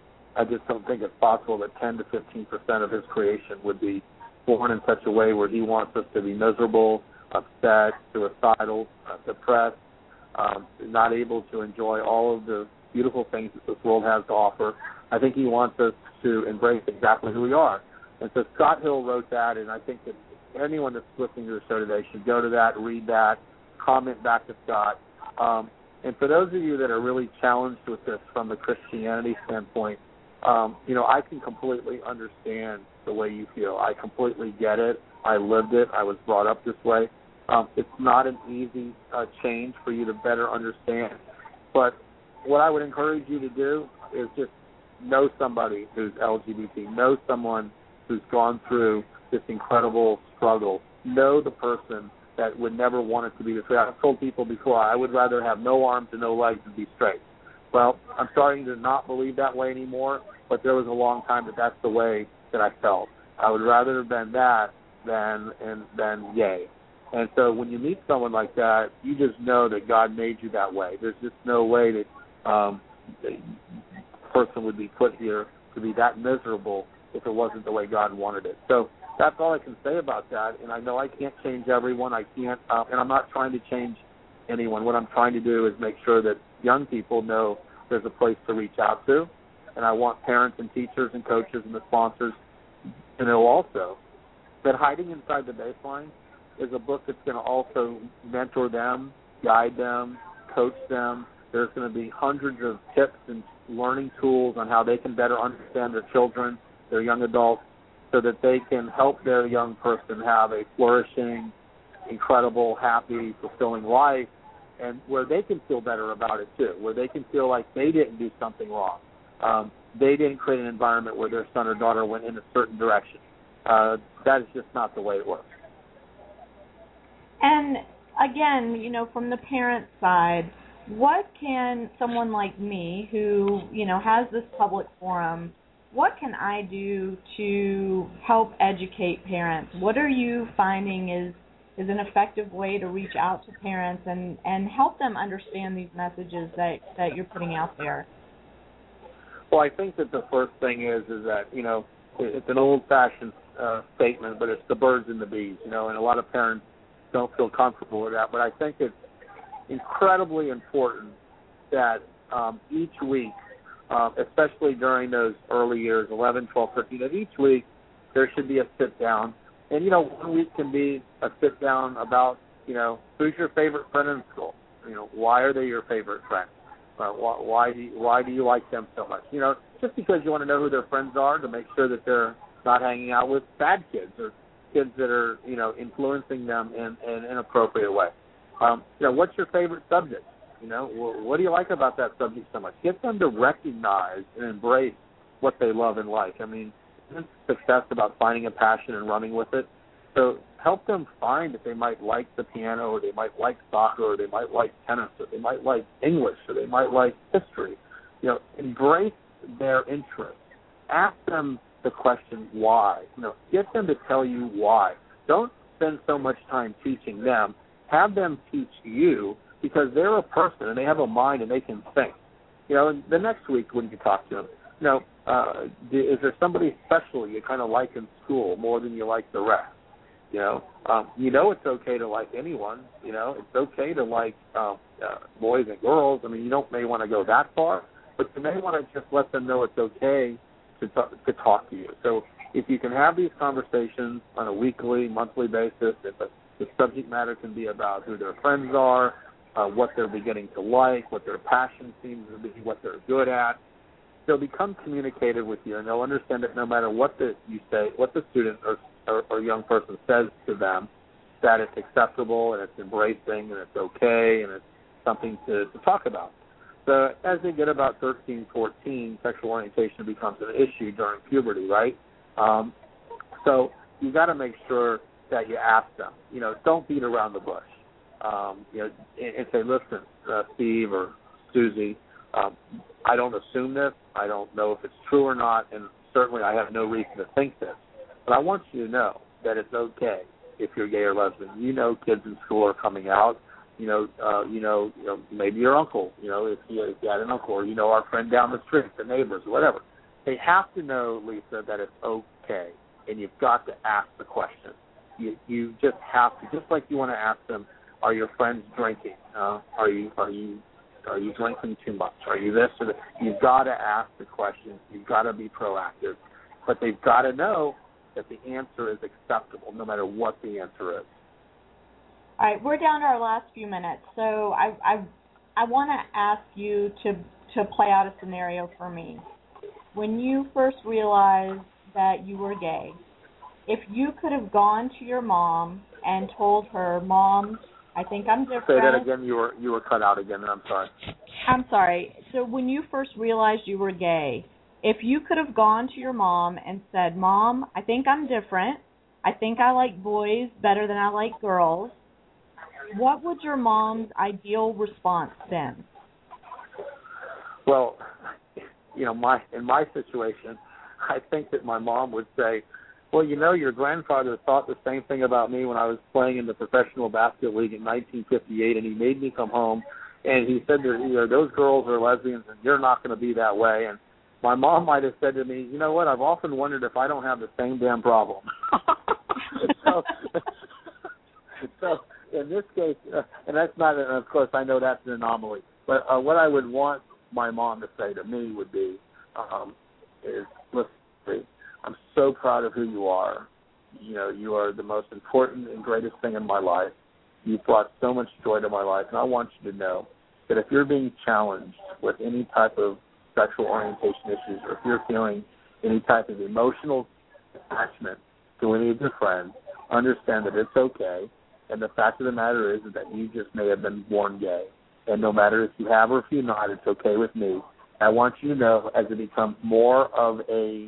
I just don't think it's possible that ten to fifteen percent of his creation would be born in such a way where he wants us to be miserable, upset, suicidal, uh, depressed, um, not able to enjoy all of the beautiful things that this world has to offer. I think he wants us to embrace exactly who we are. And so Scott Hill wrote that, and I think that anyone that's listening to the show today should go to that, read that, comment back to Scott. Um, and for those of you that are really challenged with this from the Christianity standpoint, um, you know, I can completely understand the way you feel. I completely get it. I lived it. I was brought up this way. Um, it's not an easy uh, change for you to better understand. But what I would encourage you to do is just know somebody who's L G B T, know someone who's gone through this incredible struggle, know the person that would never want it to be this way. I've told people before, I would rather have no arms and no legs than be straight. Well, I'm starting to not believe that way anymore, but there was a long time that that's the way that I felt. I would rather have been that than, and, than gay. And so when you meet someone like that, you just know that God made you that way. There's just no way that um, a person would be put here to be that miserable if it wasn't the way God wanted it. So that's all I can say about that. And I know I can't change everyone. I can't, uh, and I'm not trying to change anyone. What I'm trying to do is make sure that young people know there's a place to reach out to. And I want parents and teachers and coaches and the sponsors to know also that Hiding Inside the Baseline is a book that's going to also mentor them, guide them, coach them. There's going to be hundreds of tips and learning tools on how they can better understand their children, their young adults, so that they can help their young person have a flourishing, incredible, happy, fulfilling life, and where they can feel better about it too, where they can feel like they didn't do something wrong. Um, they didn't create an environment where their son or daughter went in a certain direction. Uh, that is just not the way it works. And again, you know, from the parent side, what can someone like me who, you know, has this public forum, what can I do to help educate parents? What are you finding is is an effective way to reach out to parents and, and help them understand these messages that, that you're putting out there? Well, I think that the first thing is is that, you know, it's an old-fashioned uh, statement, but it's the birds and the bees, you know, and a lot of parents don't feel comfortable with that. But I think it's incredibly important that um, each week, uh, especially during those early years, eleven, twelve, thirteen, that each week there should be a sit-down. And, you know, one week can be a sit-down about, you know, who's your favorite friend in school? You know, why are they your favorite friend? Uh, why, why, do you, why do you like them so much? You know, just because you want to know who their friends are to make sure that they're not hanging out with bad kids or kids that are, you know, influencing them in, in an inappropriate way. Um, you know, what's your favorite subject? You know, what do you like about that subject so much? Get them to recognize and embrace what they love in life. I mean, isn't success about finding a passion and running with it? So help them find that they might like the piano, or they might like soccer, or they might like tennis, or they might like English, or they might like history. You know, embrace their interests. Ask them the question why. You know, get them to tell you why. Don't spend so much time teaching them. Have them teach you, because they're a person and they have a mind and they can think. You know, and the next week when you talk to them, you know, uh, is there somebody special you kind of like in school more than you like the rest? You know, um, you know it's okay to like anyone. You know, it's okay to like um, uh, boys and girls. I mean, you don't may want to go that far, but you may want to just let them know it's okay to, t- to talk to you. So if you can have these conversations on a weekly, monthly basis, if the, the subject matter can be about who their friends are, uh, what they're beginning to like, what their passion seems to be, what they're good at, they'll become communicative with you, and they'll understand that no matter what the, you say, what the student or, or, or young person says to them, that it's acceptable and it's embracing and it's okay and it's something to, to talk about. So as they get about thirteen, fourteen, sexual orientation becomes an issue during puberty, right? Um, so you got to make sure that you ask them. You know, don't beat around the bush. Um, you know, and, and say, listen, uh, Steve or Susie, Um, I don't assume this. I don't know if it's true or not, and certainly I have no reason to think this. But I want you to know that it's okay if you're gay or lesbian. You know, kids in school are coming out. You know, uh, you know, you know, maybe your uncle. You know, if you, if you had an uncle, or you know, our friend down the street, the neighbors, whatever. They have to know, Lisa, that it's okay, and you've got to ask the question. You you just have to, just like you want to ask them, are your friends drinking? Uh, are you are you are you drinking too much? Are you this or that? You've got to ask the question. You've got to be proactive, but they've got to know that the answer is acceptable, no matter what the answer is. All right, we're down to our last few minutes, so I I I want to ask you to to play out a scenario for me. When you first realized that you were gay, if you could have gone to your mom and told her, "Mom, I think I'm different." Say that again. You were you were cut out again. I'm sorry. I'm sorry. So when you first realized you were gay, if you could have gone to your mom and said, "Mom, I think I'm different. I think I like boys better than I like girls," what would your mom's ideal response been? Well, you know, my in my situation, I think that my mom would say, well, you know, your grandfather thought the same thing about me when I was playing in the professional basketball league in nineteen fifty-eight, and he made me come home, and he said that, you know, those girls are lesbians, and you're not going to be that way. And my mom might have said to me, you know what, I've often wondered if I don't have the same damn problem. so, so in this case, uh, and that's not, and of course, I know that's an anomaly, but uh, what I would want my mom to say to me would be, um, is, listen, I'm so proud of who you are. You know, you are the most important and greatest thing in my life. You've brought so much joy to my life, and I want you to know that if you're being challenged with any type of sexual orientation issues, or if you're feeling any type of emotional attachment to any of your friends, understand that it's okay. And the fact of the matter is that you just may have been born gay. And no matter if you have or if you're not, it's okay with me. I want you to know, as it becomes more of a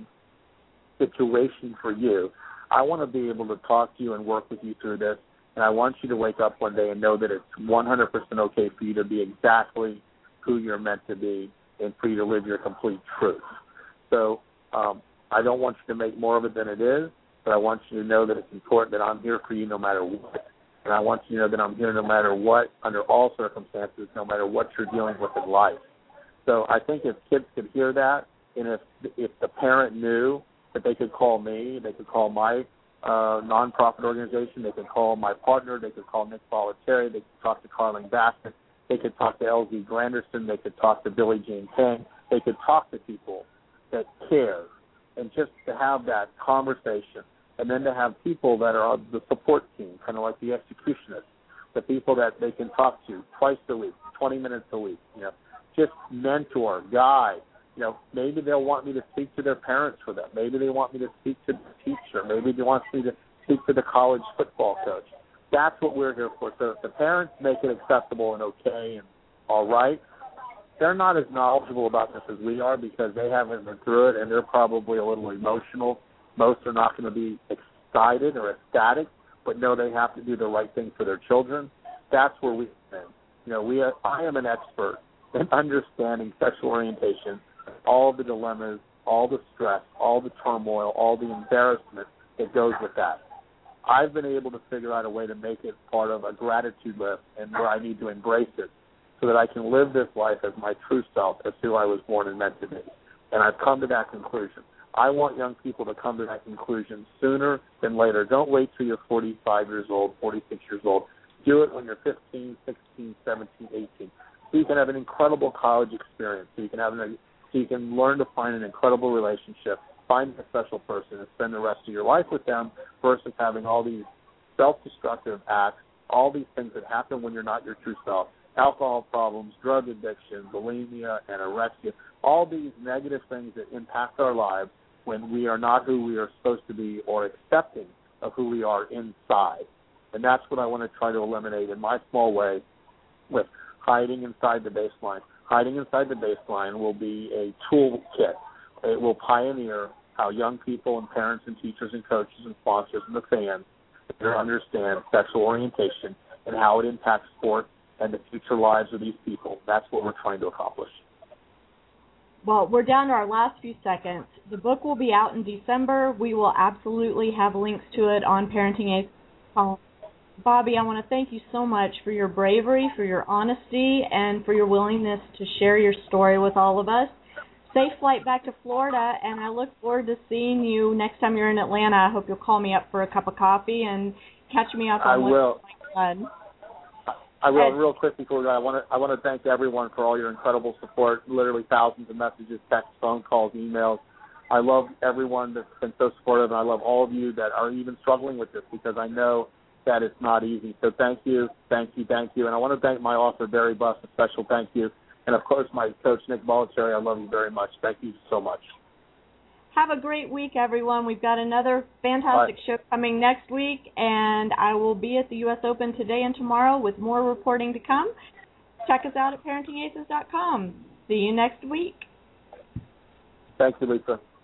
situation for you, I want to be able to talk to you and work with you through this. And I want you to wake up one day and know that it's one hundred percent okay for you to be exactly who you're meant to be and for you to live your complete truth. So um, I don't want you to make more of it than it is, but I want you to know that it's important that I'm here for you no matter what. And I want you to know that I'm here no matter what, under all circumstances, no matter what you're dealing with in life. So I think if kids could hear that, and if if the parent knew that they could call me, they could call my uh, nonprofit organization, they could call my partner, they could call Nick Bollettieri, they could talk to Carling Bassett, they could talk to L Z Granderson, they could talk to Billie Jean King, they could talk to people that care, and just to have that conversation. And then to have people that are on the support team, kind of like the executionists, the people that they can talk to twice a week, twenty minutes a week, you know, just mentor, guide. You know, maybe they'll want me to speak to their parents for them. Maybe they want me to speak to the teacher. Maybe they want me to speak to the college football coach. That's what we're here for. So if the parents make it acceptable and okay and all right, they're not as knowledgeable about this as we are because they haven't been through it, and they're probably a little emotional. Most are not going to be excited or ecstatic, but know they have to do the right thing for their children. That's where we come in. You know, we are, I am an expert in understanding sexual orientation, all the dilemmas, all the stress, all the turmoil, all the embarrassment that goes with that. I've been able to figure out a way to make it part of a gratitude list and where I need to embrace it so that I can live this life as my true self, as who I was born and meant to be. And I've come to that conclusion. I want young people to come to that conclusion sooner than later. Don't wait till you're forty-five years old, forty-six years old. Do it when you're fifteen, sixteen, seventeen, eighteen. So you can have an incredible college experience. So you can have an, so you can learn to find an incredible relationship, find a special person, and spend the rest of your life with them versus having all these self-destructive acts, all these things that happen when you're not your true self. Alcohol problems, drug addiction, bulimia, anorexia, all these negative things that impact our lives when we are not who we are supposed to be or accepting of who we are inside. And that's what I want to try to eliminate in my small way with hiding inside the baseline. Hiding inside the baseline will be a toolkit. It will pioneer how young people and parents and teachers and coaches and sponsors and the fans better understand sexual orientation and how it impacts sport and the future lives of these people. That's what we're trying to accomplish. Well, we're down to our last few seconds. The book will be out in December. We will absolutely have links to it on Parenting Aces dot com. Bobby, I want to thank you so much for your bravery, for your honesty, and for your willingness to share your story with all of us. Safe flight back to Florida, and I look forward to seeing you next time you're in Atlanta. I hope you'll call me up for a cup of coffee and catch me up on I will. my son. I will. Real quick before we go, I want to I want to thank everyone for all your incredible support. Literally thousands of messages, texts, phone calls, emails. I love everyone that's been so supportive, and I love all of you that are even struggling with this, because I know that it's not easy. So thank you, thank you, thank you. And I want to thank my author, Barry Buss, a special thank you. And, of course, my coach, Nick Bollettieri. I love you very much. Thank you so much. Have a great week, everyone. We've got another fantastic show coming next week, and I will be at the U S Open today and tomorrow with more reporting to come. Check us out at parenting aces dot com. See you next week. Thank you, Lisa.